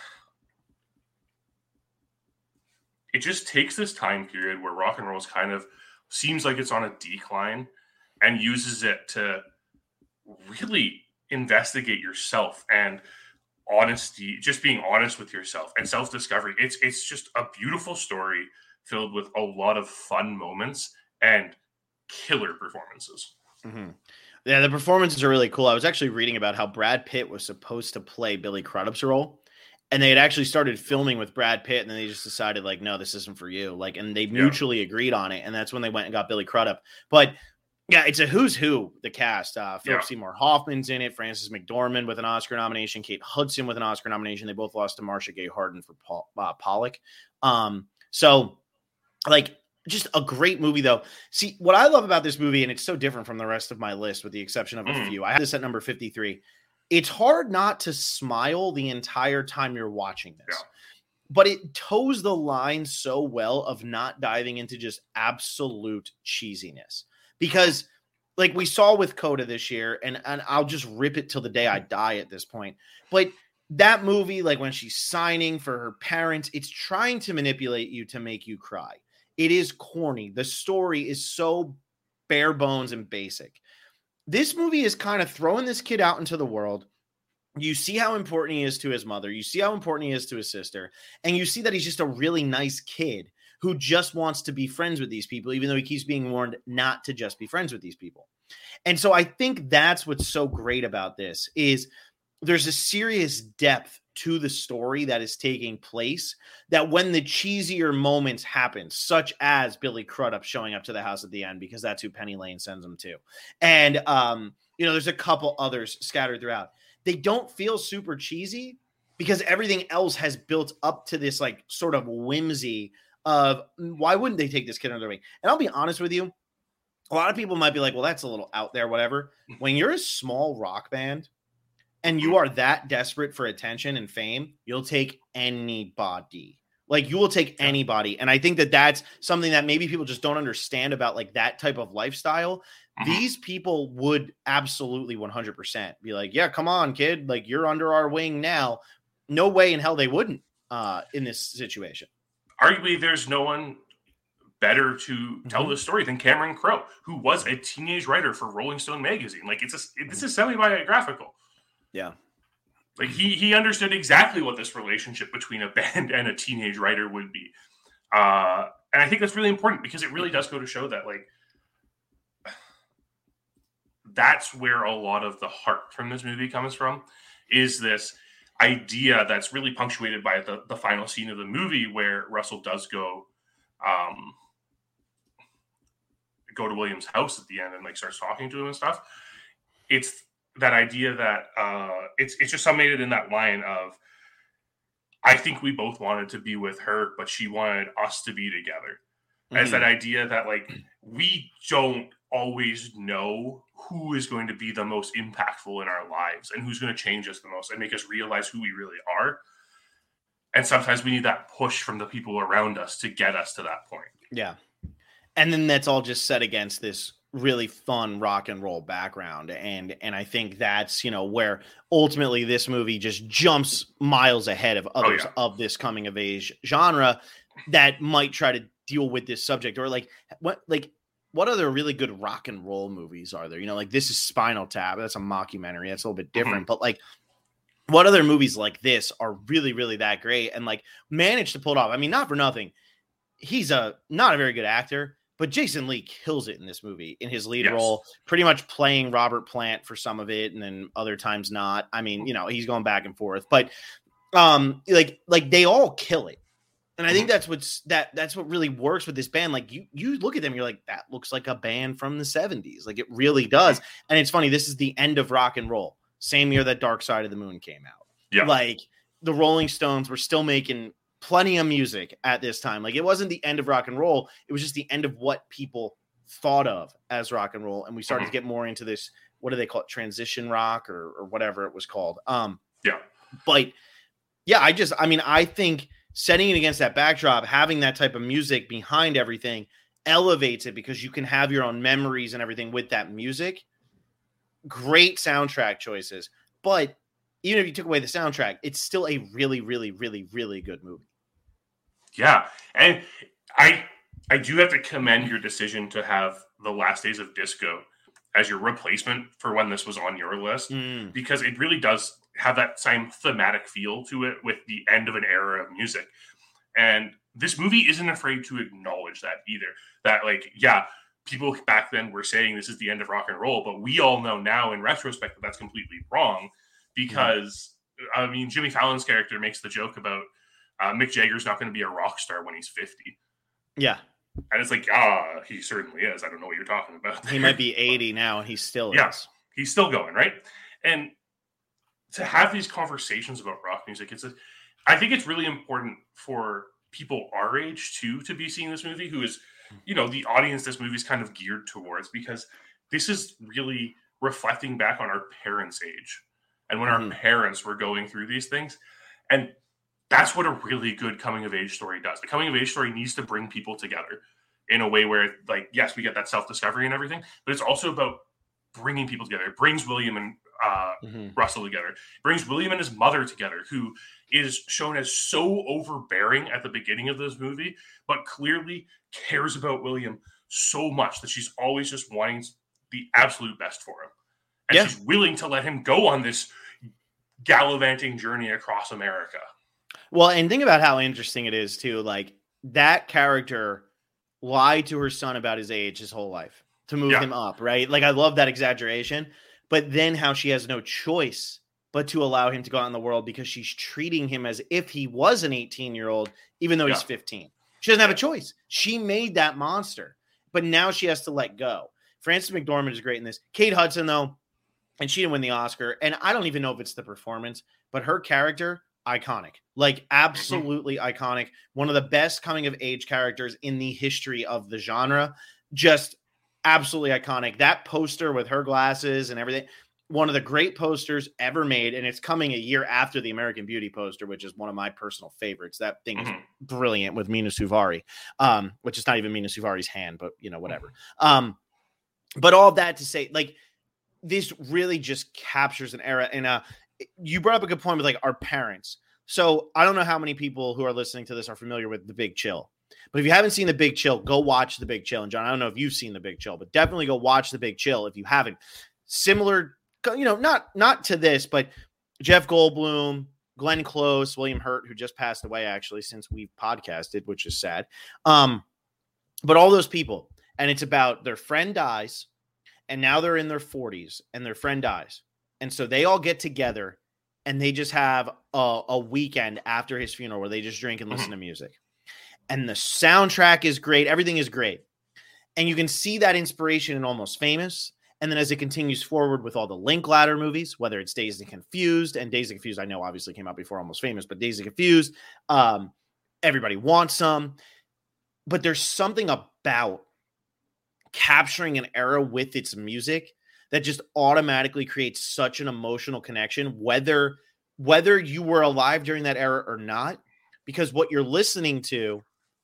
it just takes this time period where rock and roll is kind of seems like it's on a decline, and uses it to really investigate yourself and honesty, just being honest with yourself and self-discovery. It's it's just a beautiful story filled with a lot of fun moments and killer performances. Mm-hmm. Yeah, the performances are really cool. I was actually reading about how Brad Pitt was supposed to play Billy Crudup's role, and they had actually started filming with Brad Pitt, and then they just decided, like, no, this isn't for you. Like, and they mutually yeah. agreed on it, and that's when they went and got Billy Crudup. But yeah, it's a who's who, the cast. Uh, Philip yeah. Seymour Hoffman's in it, Frances McDormand with an Oscar nomination, Kate Hudson with an Oscar nomination. They both lost to Marcia Gay Harden for Paul, uh, Pollock. Um, so, like, just a great movie, though. See, what I love about this movie, and it's so different from the rest of my list with the exception of a mm. few. I have this at number fifty-three. it's hard not to smile the entire time you're watching this. Yeah. But it toes the line so well of not diving into just absolute cheesiness. Because like we saw with Coda this year, and, and I'll just rip it till the day I die at this point. But that movie, like when she's signing for her parents, it's trying to manipulate you to make you cry. It is corny. The story is so bare bones and basic. This movie is kind of throwing this kid out into the world. You see how important he is to his mother. You see how important he is to his sister. And you see that he's just a really nice kid who just wants to be friends with these people, even though he keeps being warned not to just be friends with these people. And so I think that's what's so great about this is there's a serious depth to the story that is taking place that when the cheesier moments happen, such as Billy Crudup showing up to the house at the end, because that's who Penny Lane sends him to. And, um, you know, there's a couple others scattered throughout. They don't feel super cheesy because everything else has built up to this like sort of whimsy of why wouldn't they take this kid under their wing? And I'll be honest with you. A lot of people might be like, well, that's a little out there, whatever. When you're a small rock band and you are that desperate for attention and fame, you'll take anybody. Like you will take anybody. And I think that that's something that maybe people just don't understand about like that type of lifestyle. These people would absolutely one hundred percent be like, yeah, come on, kid. Like you're under our wing now. No way in hell they wouldn't uh, in this situation. Arguably, there's no one better to tell mm-hmm. this story than Cameron Crowe, who was a teenage writer for Rolling Stone magazine. Like it's a, this is semi-biographical. Yeah. Like he, he understood exactly what this relationship between a band and a teenage writer would be. Uh, and I think that's really important because it really does go to show that like, that's where a lot of the heart from this movie comes from, is this idea that's really punctuated by the, the final scene of the movie where Russell does go um, go to William's house at the end and like starts talking to him and stuff. It's that idea that uh, it's it's just summated in that line of, I think we both wanted to be with her, but she wanted us to be together. Mm-hmm. As that idea that like we don't always know who is going to be the most impactful in our lives and who's going to change us the most and make us realize who we really are. And sometimes we need that push from the people around us to get us to that point. Yeah. And then that's all just set against this really fun rock and roll background. And, and I think that's, you know, where ultimately this movie just jumps miles ahead of others oh, yeah. of this coming of age genre that might try to deal with this subject, or like what, like, what other really good rock and roll movies are there? You know, like this is Spinal Tap. That's a mockumentary. That's a little bit different, mm-hmm. but like what other movies like this are really, really that great and like managed to pull it off? I mean, not for nothing. He's a, not a very good actor, but Jason Lee kills it in this movie in his lead yes. role, pretty much playing Robert Plant for some of it. And then other times not. I mean, you know, he's going back and forth, but um, like, like they all kill it. And I think that's what's that that's what really works with this band. Like you, you look at them, you're like, that looks like a band from the seventies. Like it really does. And it's funny. This is the end of rock and roll. Same year that Dark Side of the Moon came out. Yeah. Like the Rolling Stones were still making plenty of music at this time. Like it wasn't the end of rock and roll. It was just the end of what people thought of as rock and roll. And we started mm-hmm. to get more into this. What do they call it? Transition rock or, or whatever it was called. Um, yeah. But yeah, I just, I mean, I think, setting it against that backdrop, having that type of music behind everything elevates it because you can have your own memories and everything with that music. Great soundtrack choices. But even if you took away the soundtrack, it's still a really, really, really, really good movie. Yeah. And I I do have to commend your decision to have The Last Days of Disco as your replacement for when this was on your list, mm. because it really does have that same thematic feel to it with the end of an era of music. And this movie isn't afraid to acknowledge that either. That like, yeah, people back then were saying this is the end of rock and roll, but we all know now in retrospect that that's completely wrong because, mm. I mean, Jimmy Fallon's character makes the joke about uh, Mick Jagger's not going to be a rock star when he's fifty. Yeah. And it's like, ah, he certainly is. I don't know what you're talking about there. He might be eighty now and he still yeah, is. He's still going, right? And to have these conversations about rock music, it's a, I think it's really important for people our age too to be seeing this movie, who is, you know, the audience this movie is kind of geared towards, because this is really reflecting back on our parents' age and when Mhm. our parents were going through these things. And that's what a really good coming of age story does. The coming of age story needs to bring people together in a way where, like, yes, we get that self-discovery and everything, but it's also about bringing people together. It brings William and uh, Mhm. Russell together. It brings William and his mother together, who is shown as so overbearing at the beginning of this movie, but clearly cares about William so much that she's always just wanting the absolute best for him. And Yeah. she's willing to let him go on this gallivanting journey across America. Well, and think about how interesting it is too. Like, that character lied to her son about his age his whole life to move Yeah. him up, right? Like, I love that exaggeration, but then how she has no choice but to allow him to go out in the world because she's treating him as if he was an eighteen year old, even though Yeah. he's fifteen. She doesn't have a choice. She made that monster, but now she has to let go. Frances McDormand is great in this. Kate Hudson, though, and she didn't win the Oscar, and I don't even know if it's the performance, but her character, iconic. Like, absolutely mm-hmm. iconic. One of the best coming of age characters in the history of the genre. Just absolutely iconic. That poster with her glasses and everything, one of the great posters ever made, and it's coming a year after the American Beauty poster, which is one of my personal favorites. That thing mm-hmm. is brilliant with Mina Suvari, um, which is not even Mina Suvari's hand, but, you know, whatever. Mm-hmm. Um, but all of that to say, like, this really just captures an era. And uh, you brought up a good point with, like, our parents. So I don't know how many people who are listening to this are familiar with The Big Chill. But if you haven't seen The Big Chill, go watch The Big Chill. And John, I don't know if you've seen The Big Chill, but definitely go watch The Big Chill if you haven't. Similar, you know, not not to this, but Jeff Goldblum, Glenn Close, William Hurt, who just passed away, actually, since we've podcasted, which is sad. Um, but all those people. And it's about their friend dies. And now they're in their forties and their friend dies. And so they all get together and they just have a, a weekend after his funeral where they just drink and listen mm-hmm. to music. And the soundtrack is great. Everything is great. And you can see that inspiration in Almost Famous. And then as it continues forward with all the Linklater movies, whether it's Dazed and Confused, and Dazed and Confused, I know obviously came out before Almost Famous, but Dazed and Confused, um, Everybody Wants Some. But there's something about capturing an era with its music that just automatically creates such an emotional connection, whether whether you were alive during that era or not, because what you're listening to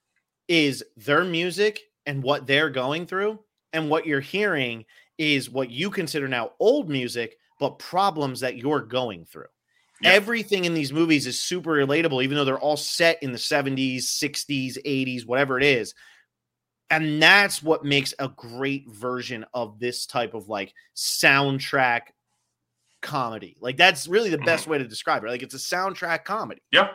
is their music and what they're going through, and what you're hearing is what you consider now old music, but problems that you're going through. Yep. Everything in these movies is super relatable, even though they're all set in the seventies, sixties, eighties, whatever it is. And that's what makes a great version of this type of, like, soundtrack comedy. Like, that's really the best way to describe it. Like, it's a soundtrack comedy. Yeah.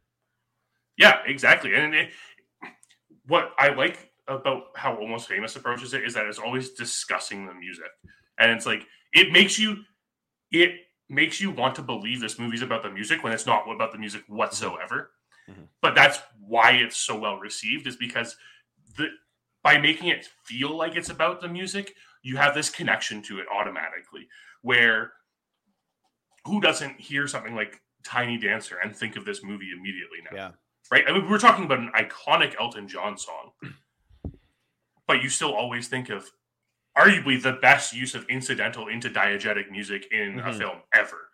Yeah, exactly. And it, what I like about how Almost Famous approaches it is that it's always discussing the music. And it's like, it makes you, it makes you want to believe this movie's about the music when it's not about the music whatsoever. Mm-hmm. But that's why it's so well received, is because the, by making it feel like it's about the music, you have this connection to it automatically, where who doesn't hear something like Tiny Dancer and think of this movie immediately now? Yeah. Right? I mean, we're talking about an iconic Elton John song, but you still always think of arguably the best use of incidental into diegetic music in mm-hmm. a film ever.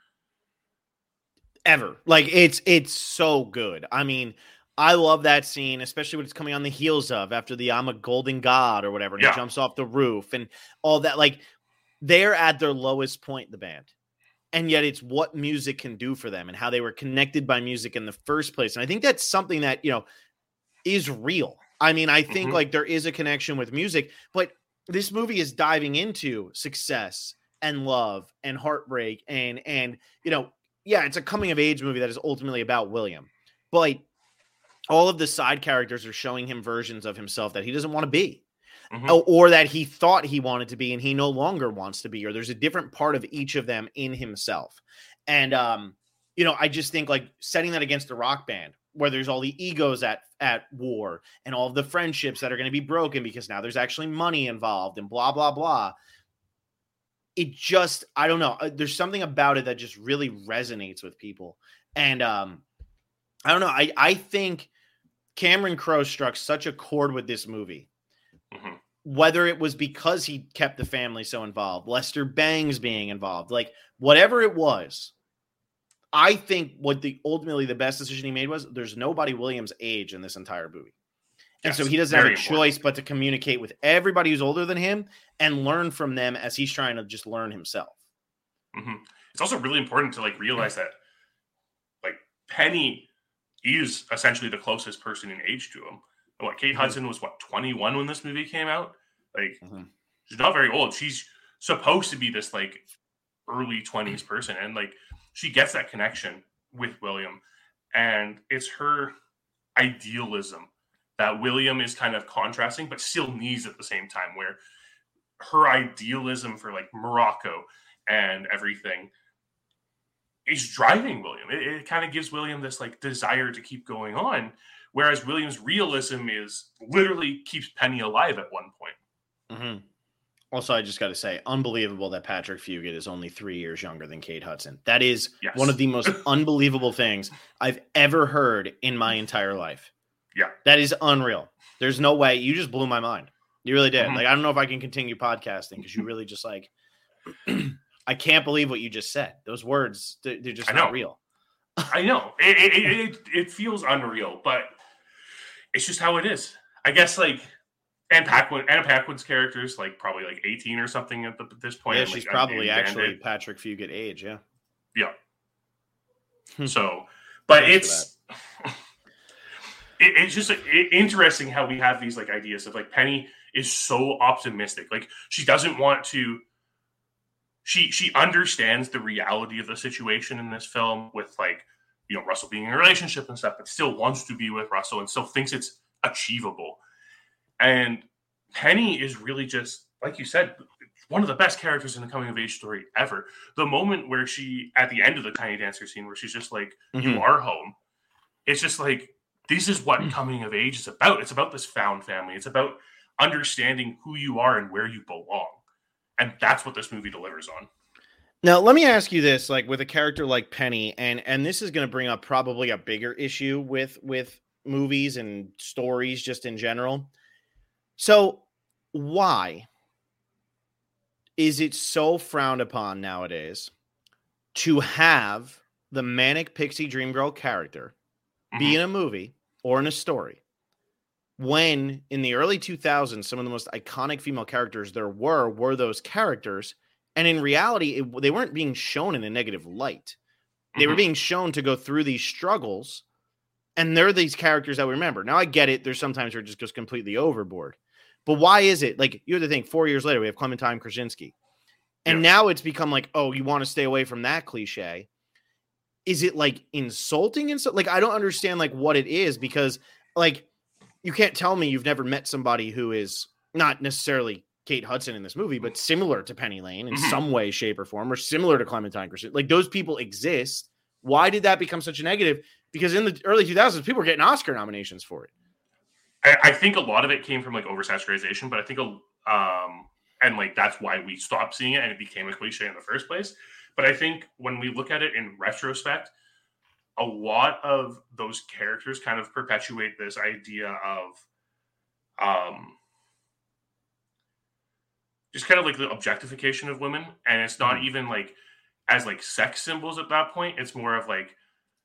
Ever. Like, it's, it's so good. I mean, I love that scene, especially when it's coming on the heels of after the I'm a Golden God or whatever, and yeah. he jumps off the roof and all that. Like, they're at their lowest point, the band. And yet it's what music can do for them and how they were connected by music in the first place. And I think that's something that, you know, is real. I mean, I think mm-hmm. like there is a connection with music, but this movie is diving into success and love and heartbreak and, and, you know, yeah, it's a coming of age movie that is ultimately about William, but all of the side characters are showing him versions of himself that he doesn't want to be. Mm-hmm. or, or that he thought he wanted to be and he no longer wants to be, or there's a different part of each of them in himself. And, um, you know, I just think, like, setting that against a rock band where there's all the egos at, at war and all of the friendships that are going to be broken because now there's actually money involved and blah, blah, blah. It just, I don't know. There's something about it that just really resonates with people. And, um, I don't know. I, I think Cameron Crowe struck such a chord with this movie. Mm-hmm. Whether it was because he kept the family so involved, Lester Bangs being involved, like whatever it was, I think what the ultimately the best decision he made was there's nobody Williams' age in this entire movie. And Yes, so he doesn't have a very choice important. but to communicate with everybody who's older than him and learn from them as he's trying to just learn himself. Mhm. It's also really important to like realize that like Penny is essentially the closest person in age to him. What Kate Mhm. Hudson was what twenty-one when this movie came out. Like Mhm. she's not very old. She's supposed to be this like early twenties person, and like she gets that connection with William, and it's her idealism that William is kind of contrasting, but still needs at the same time. Where her idealism for like Morocco and everything is driving William. It, it kind of gives William this like desire to keep going on, whereas William's realism is literally keeps Penny alive at one point. Mhm. Also, I just got to say, unbelievable that Patrick Fugit is only three years younger than Kate Hudson. That is Yes. one of the most unbelievable things I've ever heard in my entire life. Yeah. That is unreal. There's no way. You just blew my mind. You really did. Mhm. Like, I don't know if I can continue podcasting because you really just like, I can't believe what you just said. Those words, they're, they're just I know. not real. I know. It, it, it, it, it feels unreal, but it's just how it is. I guess like Anne Paquin, Anna Paquin's character is like probably like eighteen or something at, the, at this point. Yeah, and, she's like, probably and actually Bandit. Patrick Fugit age. Yeah. Yeah. Hmm. So, but Thanks for it's it, it's just like, it, interesting how we have these like ideas of like Penny is so optimistic. Like she doesn't want to. She she understands the reality of the situation in this film with like you know Russell being in a relationship and stuff, but still wants to be with Russell and still thinks it's achievable. And Penny is really just like you said, one of the best characters in a coming of age story ever. The moment where she at the end of the Tiny Dancer scene where she's just like, "You Mhm. are home." It's just like this is what coming of age is about. It's about this found family. It's about understanding who you are and where you belong. And that's what this movie delivers on. Now, let me ask you this, like with a character like Penny, and and this is going to bring up probably a bigger issue with with movies and stories just in general. So, why is it so frowned upon nowadays to have the manic pixie dream girl character be Mhm. in a movie or in a story when in the early two thousands some of the most iconic female characters there were were those characters, and in reality it, they weren't being shown in a negative light. They were Mhm. being shown to go through these struggles, and they're these characters that we remember. Now I get it, there's sometimes where it just goes completely overboard, but why is it like you have to think four years later we have Clementine Krasinski, and Yeah. now it's become like, oh, you want to stay away from that cliche? Is it like insulting and so like I don't understand like what it is, because like you can't tell me you've never met somebody who is not necessarily Kate Hudson in this movie, but similar to Penny Lane in Mhm. some way, shape, or form, or similar to Clementine Christian. Like those people exist. Why did that become such a negative? Because in the early two thousands, people were getting Oscar nominations for it. I, I think a lot of it came from like oversaturation, but I think a um and like that's why we stopped seeing it and it became a cliche in the first place. But I think when we look at it in retrospect, a lot of those characters kind of perpetuate this idea of um just kind of like the objectification of women, and it's not Mhm. even like as like sex symbols at that point. It's more of like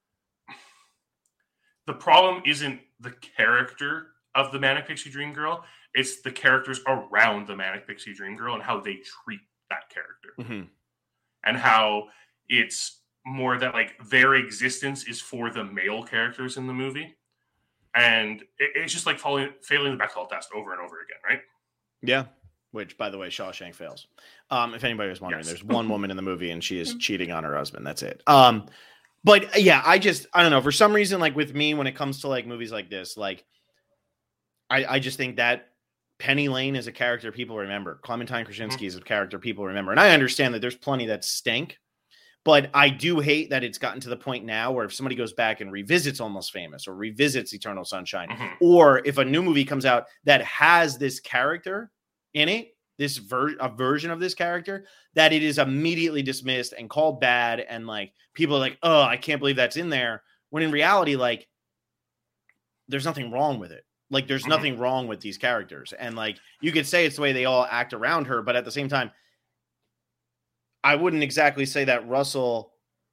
the problem isn't the character of the Manic Pixie Dream Girl, it's the characters around the Manic Pixie Dream Girl and how they treat that character. Mhm. And how it's more that like their existence is for the male characters in the movie. And it, it's just like following, failing the Bechdel test over and over again, right? Yeah. Which, by the way, Shawshank fails. Um, if anybody was wondering, Yes. there's one woman in the movie and she is cheating on her husband. That's it. Um, but yeah, I just I don't know. For some reason, like with me, when it comes to like movies like this, like I, I just think that Penny Lane is a character people remember. Clementine Krasinski is a character people remember. And I understand that there's plenty that stink, but I do hate that it's gotten to the point now where if somebody goes back and revisits Almost Famous or revisits Eternal Sunshine, Mhm. or if a new movie comes out that has this character in it, this ver- a version of this character, that it is immediately dismissed and called bad. And like people are like, oh, I can't believe that's in there. When in reality, like there's nothing wrong with it. Like there's Mhm. nothing wrong with these characters. And like you could say it's the way they all act around her, but at the same time, I wouldn't exactly say that Russell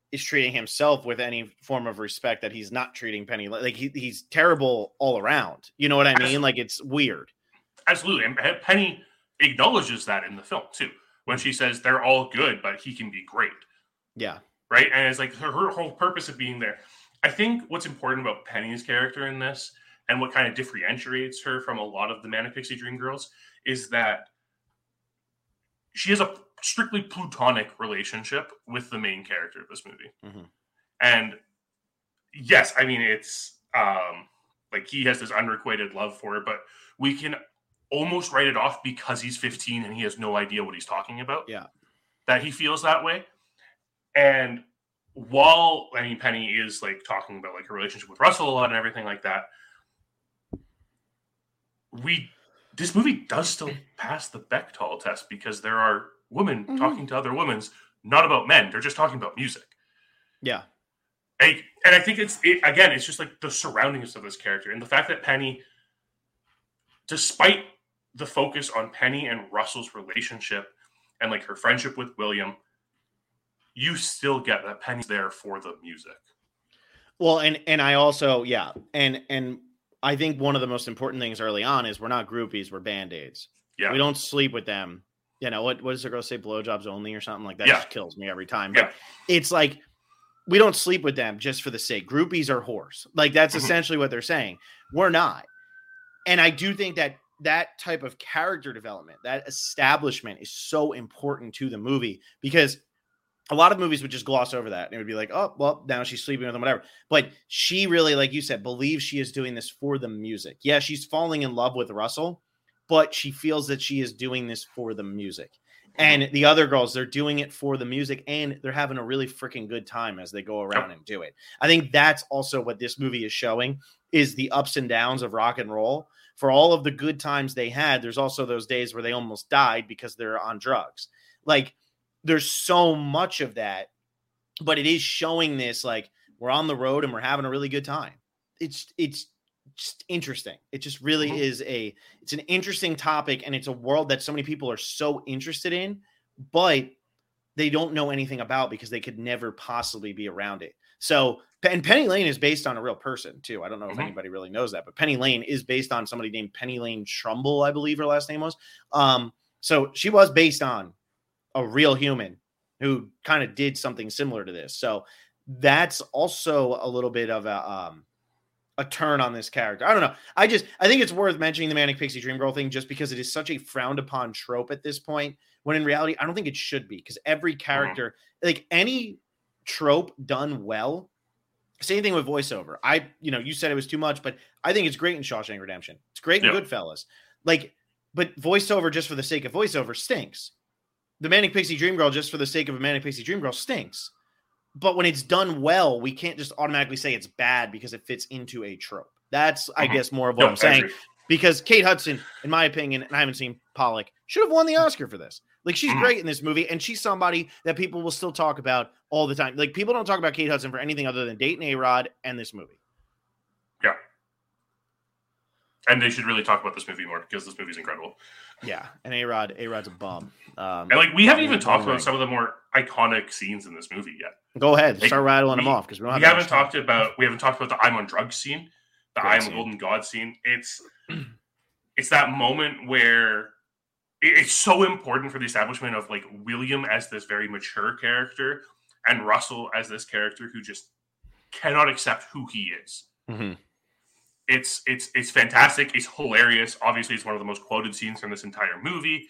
is treating himself with any form of respect that he's not treating Penny. Like he, he's terrible all around. You know what I mean? Absolutely. Like it's weird. Absolutely. And Penny acknowledges that in the film too, when she says they're all good, but he can be great. Yeah. Right. And it's like her, her whole purpose of being there. I think what's important about Penny's character in this and what kind of differentiates her from a lot of the Manic Pixie Dream Girls is that she has a strictly platonic relationship with the main character of this movie. Mm-hmm. And yes, I mean, it's um, like he has this unrequited love for her, but we can almost write it off because he's fifteen and he has no idea what he's talking about. Yeah. That he feels that way. And while, I mean, Penny is like talking about like her relationship with Russell a lot and everything like that, we, this movie does still pass the Bechdel test because there are women mm-hmm. talking to other women, not about men. They're just talking about music. Yeah. And, and I think it's, it, again, it's just like the surroundings of this character and the fact that Penny, despite the focus on Penny and Russell's relationship and like her friendship with William, you still get that Penny's there for the music. Well, and and I also, yeah, and and I think one of the most important things early on is we're not groupies, we're band-aids. Yeah. We don't sleep with them. You know, what, what does the girl say? Blowjobs only or something like that? Yeah. Just kills me every time. But yeah. It's like, we don't sleep with them just for the sake. Groupies are whores. Like, that's mm-hmm. essentially what they're saying. We're not. And I do think that that type of character development, that establishment is so important to the movie because a lot of movies would just gloss over that. And it would be like, oh, well, now she's sleeping with him, whatever. But she really, like you said, believes she is doing this for the music. Yeah, she's falling in love with Russell, but she feels that she is doing this for the music. And the other girls, they're doing it for the music, and they're having a really freaking good time as they go around and do it. I think that's also what this movie is showing, is the ups and downs of rock and roll. For all of the good times they had, there's also those days where they almost died because they're on drugs. Like, there's so much of that, but it is showing this, like, we're on the road and we're having a really good time. It's, it's just interesting. It just really mm-hmm. is a, it's an interesting topic, and it's a world that so many people are so interested in, but they don't know anything about because they could never possibly be around it. So, and Penny Lane is based on a real person too. I don't know if mm-hmm. anybody really knows that, but Penny Lane is based on somebody named Penny Lane Trumbull, I believe her last name was. Um, so she was based on a real human who kind of did something similar to this. So that's also a little bit of a, um, a turn on this character. I don't know. I just, I think it's worth mentioning the Manic Pixie Dream Girl thing just because it is such a frowned upon trope at this point, when in reality, I don't think it should be, because every character, mm-hmm. like any trope done well, same thing with voiceover. I, you know, you said it was too much, but I think it's great in Shawshank Redemption. It's great in yep. Goodfellas. Like, but voiceover just for the sake of voiceover stinks. The Manic Pixie Dream Girl just for the sake of a Manic Pixie Dream Girl stinks. But when it's done well, we can't just automatically say it's bad because it fits into a trope. That's, mm-hmm. I guess, more of what no, I'm saying. Because Kate Hudson, in my opinion, and I haven't seen Pollock, should have won the Oscar for this. Like, she's mm-hmm. great in this movie, and she's somebody that people will still talk about all the time. Like, people don't talk about Kate Hudson for anything other than Dating A-Rod and this movie. Yeah. And they should really talk about this movie more, because this movie's incredible. Yeah, and A-Rod, A-Rod's a bum. Um, and, like, we haven't even talked about some of the more iconic scenes in this movie yet. Go ahead, like, start rattling we, them off, because we don't have we haven't talked about we haven't talked about the I'm on drugs scene, the Great I am scene. a golden god scene. It's it's that moment where it's so important for the establishment of, like, William as this very mature character and Russell as this character who just cannot accept who he is. Mm-hmm. It's it's it's fantastic. It's hilarious. Obviously, it's one of the most quoted scenes from this entire movie.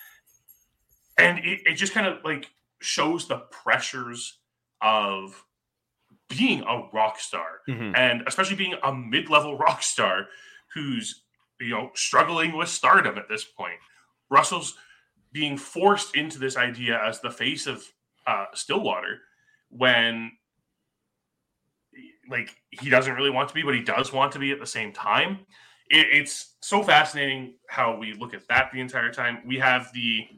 And it, it just kind of, like, shows the pressures of being a rock star. Mm-hmm. And especially being a mid-level rock star who's, you know, struggling with stardom at this point. Russell's being forced into this idea as the face of uh, Stillwater when, like, he doesn't really want to be, but he does want to be at the same time. It, it's so fascinating how we look at that the entire time. We have the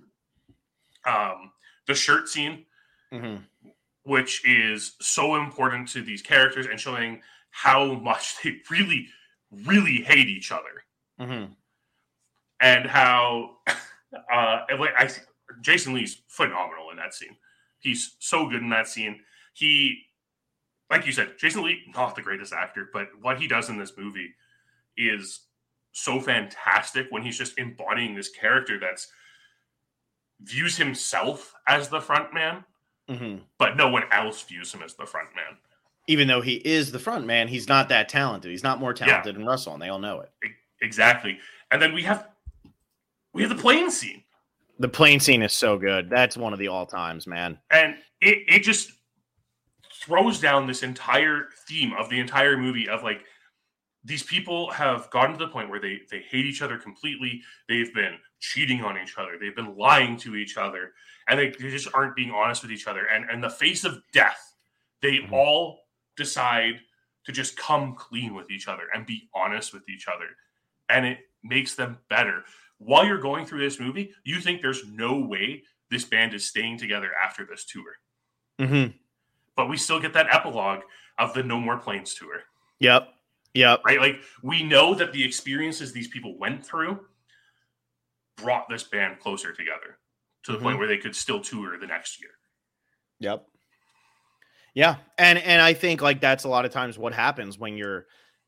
um, the shirt scene, mm-hmm. which is so important to these characters and showing how much they really, really hate each other. Mm-hmm. And how uh, like I, Jason Lee's phenomenal in that scene. He's so good in that scene. he, like you said, Jason Lee, not the greatest actor, but what he does in this movie is so fantastic when he's just embodying this character that's views himself as the front man, mm-hmm. but no one else views him as the front man. Even though he is the front man, he's not that talented. He's not more talented yeah. than Russell, and they all know it. Exactly. And then we have we have the plane scene. The plane scene is so good. That's one of the all times, man. And it, it just throws down this entire theme of the entire movie of like, these people have gotten to the point where they, they hate each other completely. They've been cheating on each other. They've been lying to each other. And they, they just aren't being honest with each other. And in the face of death, they mm-hmm. all decide to just come clean with each other and be honest with each other. And it makes them better. While you're going through this movie, you think there's no way this band is staying together after this tour. Mm-hmm. But we still get that epilogue of the No More Planes tour. Yep. Yep. Right? Like, we know that the experiences these people went through brought this band closer together to the mm-hmm. point where they could still tour the next year. Yep. Yeah. And and I think like that's a lot of times what happens when you're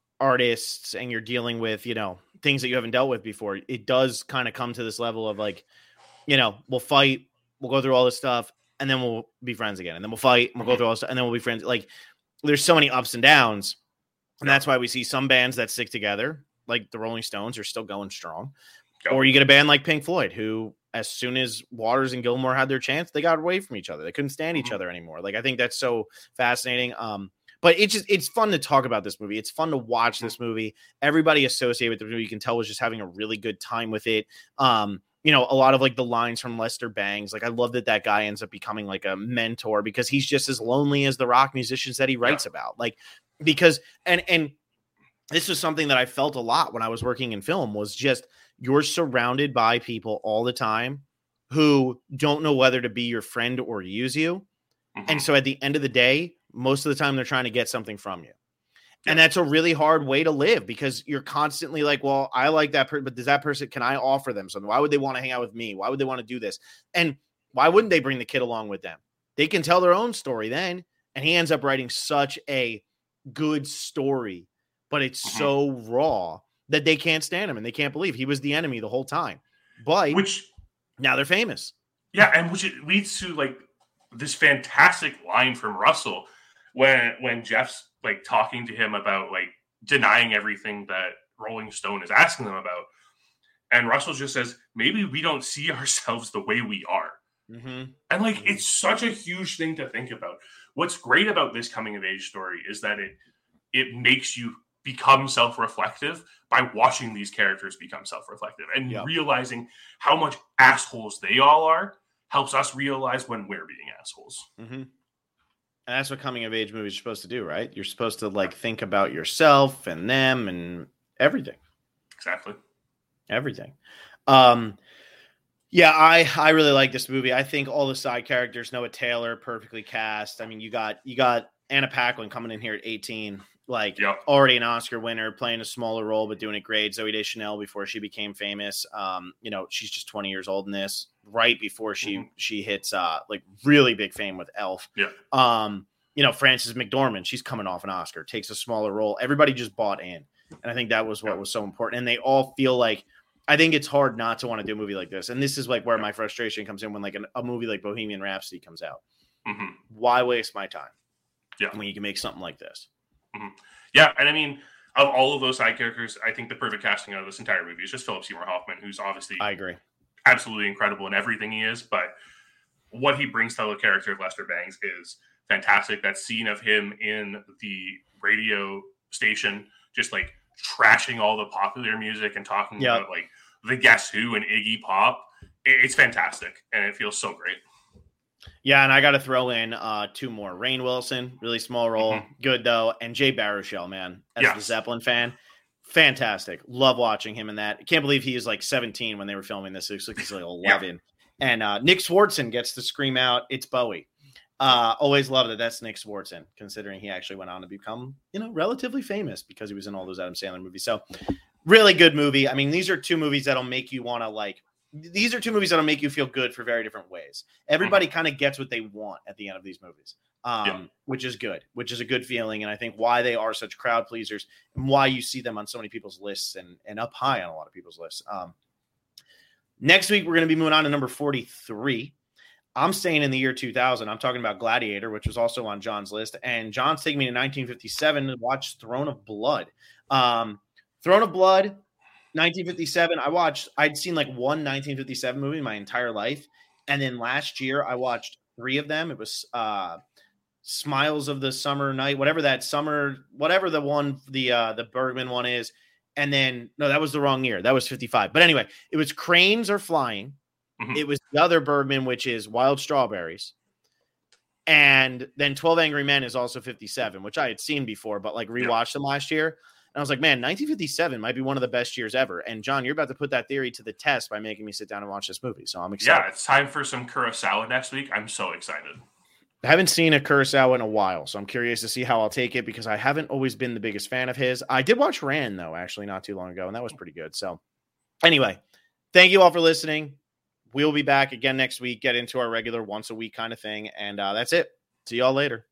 artists and you're dealing with, you know, things that you haven't dealt with before. It does kind of come to this level of like, you know, we'll fight, we'll go through all this stuff, and then we'll be friends again. And then we'll fight, and we'll go through all this stuff, and then we'll be friends. Like, there's so many ups and downs. And that's why we see some bands that stick together, like the Rolling Stones, are still going strong. Yep. Or you get a band like Pink Floyd, who, as soon as Waters and Gilmour had their chance, they got away from each other. They couldn't stand mm-hmm. each other anymore. Like, I think that's so fascinating. Um, but it's just, it's fun to talk about this movie. It's fun to watch mm-hmm. this movie. Everybody associated with the movie, you can tell, was just having a really good time with it. Um, you know, a lot of like the lines from Lester Bangs. Like, I love that that guy ends up becoming like a mentor because he's just as lonely as the rock musicians that he writes yeah. about. Like, because, and, and, this was something that I felt a lot when I was working in film, was just you're surrounded by people all the time who don't know whether to be your friend or use you. Mm-hmm. And so at the end of the day, most of the time they're trying to get something from you. Yeah. And that's a really hard way to live because you're constantly like, well, I like that person, but does that person, can I offer them something? Why would they want to hang out with me? Why would they want to do this? And why wouldn't they bring the kid along with them? They can tell their own story then. And he ends up writing such a good story, but it's mm-hmm. so raw that they can't stand him and they can't believe he was the enemy the whole time. But which now they're famous. Yeah, and which it leads to like this fantastic line from Russell when when Jeff's like talking to him about like denying everything that Rolling Stone is asking them about. And Russell just says, maybe we don't see ourselves the way we are. Mm-hmm. And like, it's such a huge thing to think about. What's great about this coming of age story is that it it makes you become self-reflective by watching these characters become self-reflective and yep. realizing how much assholes they all are helps us realize when we're being assholes. Mm-hmm. And that's what coming of age movies are supposed to do, right? You're supposed to like think about yourself and them and everything. Exactly. Everything. Um, yeah, I, I really like this movie. I think all the side characters, Noah Taylor, perfectly cast. I mean, you got, you got Anna Paquin coming in here at eighteen. Like yep. already an Oscar winner, playing a smaller role, but doing it great. Zooey Deschanel before she became famous. Um, you know, she's just twenty years old in this, right before she, mm-hmm. she hits uh like really big fame with Elf. Yeah. Um, you know, Frances McDormand, she's coming off an Oscar, takes a smaller role. Everybody just bought in. And I think that was what was so important. And they all feel like, I think it's hard not to want to do a movie like this. And this is like where my frustration comes in when like an, a movie like Bohemian Rhapsody comes out. Mm-hmm. Why waste my time? Yeah. When you can make something like this. Mm-hmm. Yeah, and I mean, of all of those side characters, I think the perfect casting out of this entire movie is just Philip Seymour Hoffman, who's obviously I agree, absolutely incredible in everything he is. But what he brings to the character of Lester Bangs is fantastic. That scene of him in the radio station, just like trashing all the popular music and talking yep. about like the Guess Who and Iggy Pop, it's fantastic, and it feels so great. Yeah, and I got to throw in uh, two more. Rainn Wilson, really small role, mm-hmm. good though, and Jay Baruchel, man, as yes. the Zeppelin fan, fantastic. Love watching him in that. Can't believe he was like seventeen when they were filming this. It looks like he's like eleven. Yeah. And uh, Nick Swardson gets to scream out, "It's Bowie." Uh, always loved it. That's Nick Swardson, considering he actually went on to become, you know, relatively famous because he was in all those Adam Sandler movies. So, really good movie. I mean, these are two movies that'll make you want to like. These are two movies that'll make you feel good for very different ways. Everybody mm-hmm. kind of gets what they want at the end of these movies. um, yeah. which is good, which is a good feeling. And I think why they are such crowd pleasers and why you see them on so many people's lists and, and up high on a lot of people's lists. Um, next week, we're going to be moving on to number forty-three. I'm staying in the year two thousand. I'm talking about Gladiator, which was also on John's list. And John's taking me to nineteen fifty-seven to watch Throne of Blood. Um, Throne of Blood, nineteen fifty-seven. I watched, I'd seen like one nineteen fifty-seven movie my entire life. And then last year, I watched three of them. It was uh, Smiles of the Summer Night, whatever that summer, whatever the one, the uh, the Bergman one is. And then, no, that was the wrong year. That was fifty-five. But anyway, it was Cranes Are Flying. Mm-hmm. It was the other Bergman, which is Wild Strawberries. And then twelve Angry Men is also fifty-seven, which I had seen before, but like rewatched them last year. And I was like, man, nineteen fifty-seven might be one of the best years ever. And John, you're about to put that theory to the test by making me sit down and watch this movie. So I'm excited. Yeah, it's time for some Kurosawa next week. I'm so excited. I haven't seen a Kurosawa in a while, so I'm curious to see how I'll take it because I haven't always been the biggest fan of his. I did watch Ran, though, actually, not too long ago, and that was pretty good. So anyway, thank you all for listening. We'll be back again next week, get into our regular once a week kind of thing. And uh, that's it. See y'all later.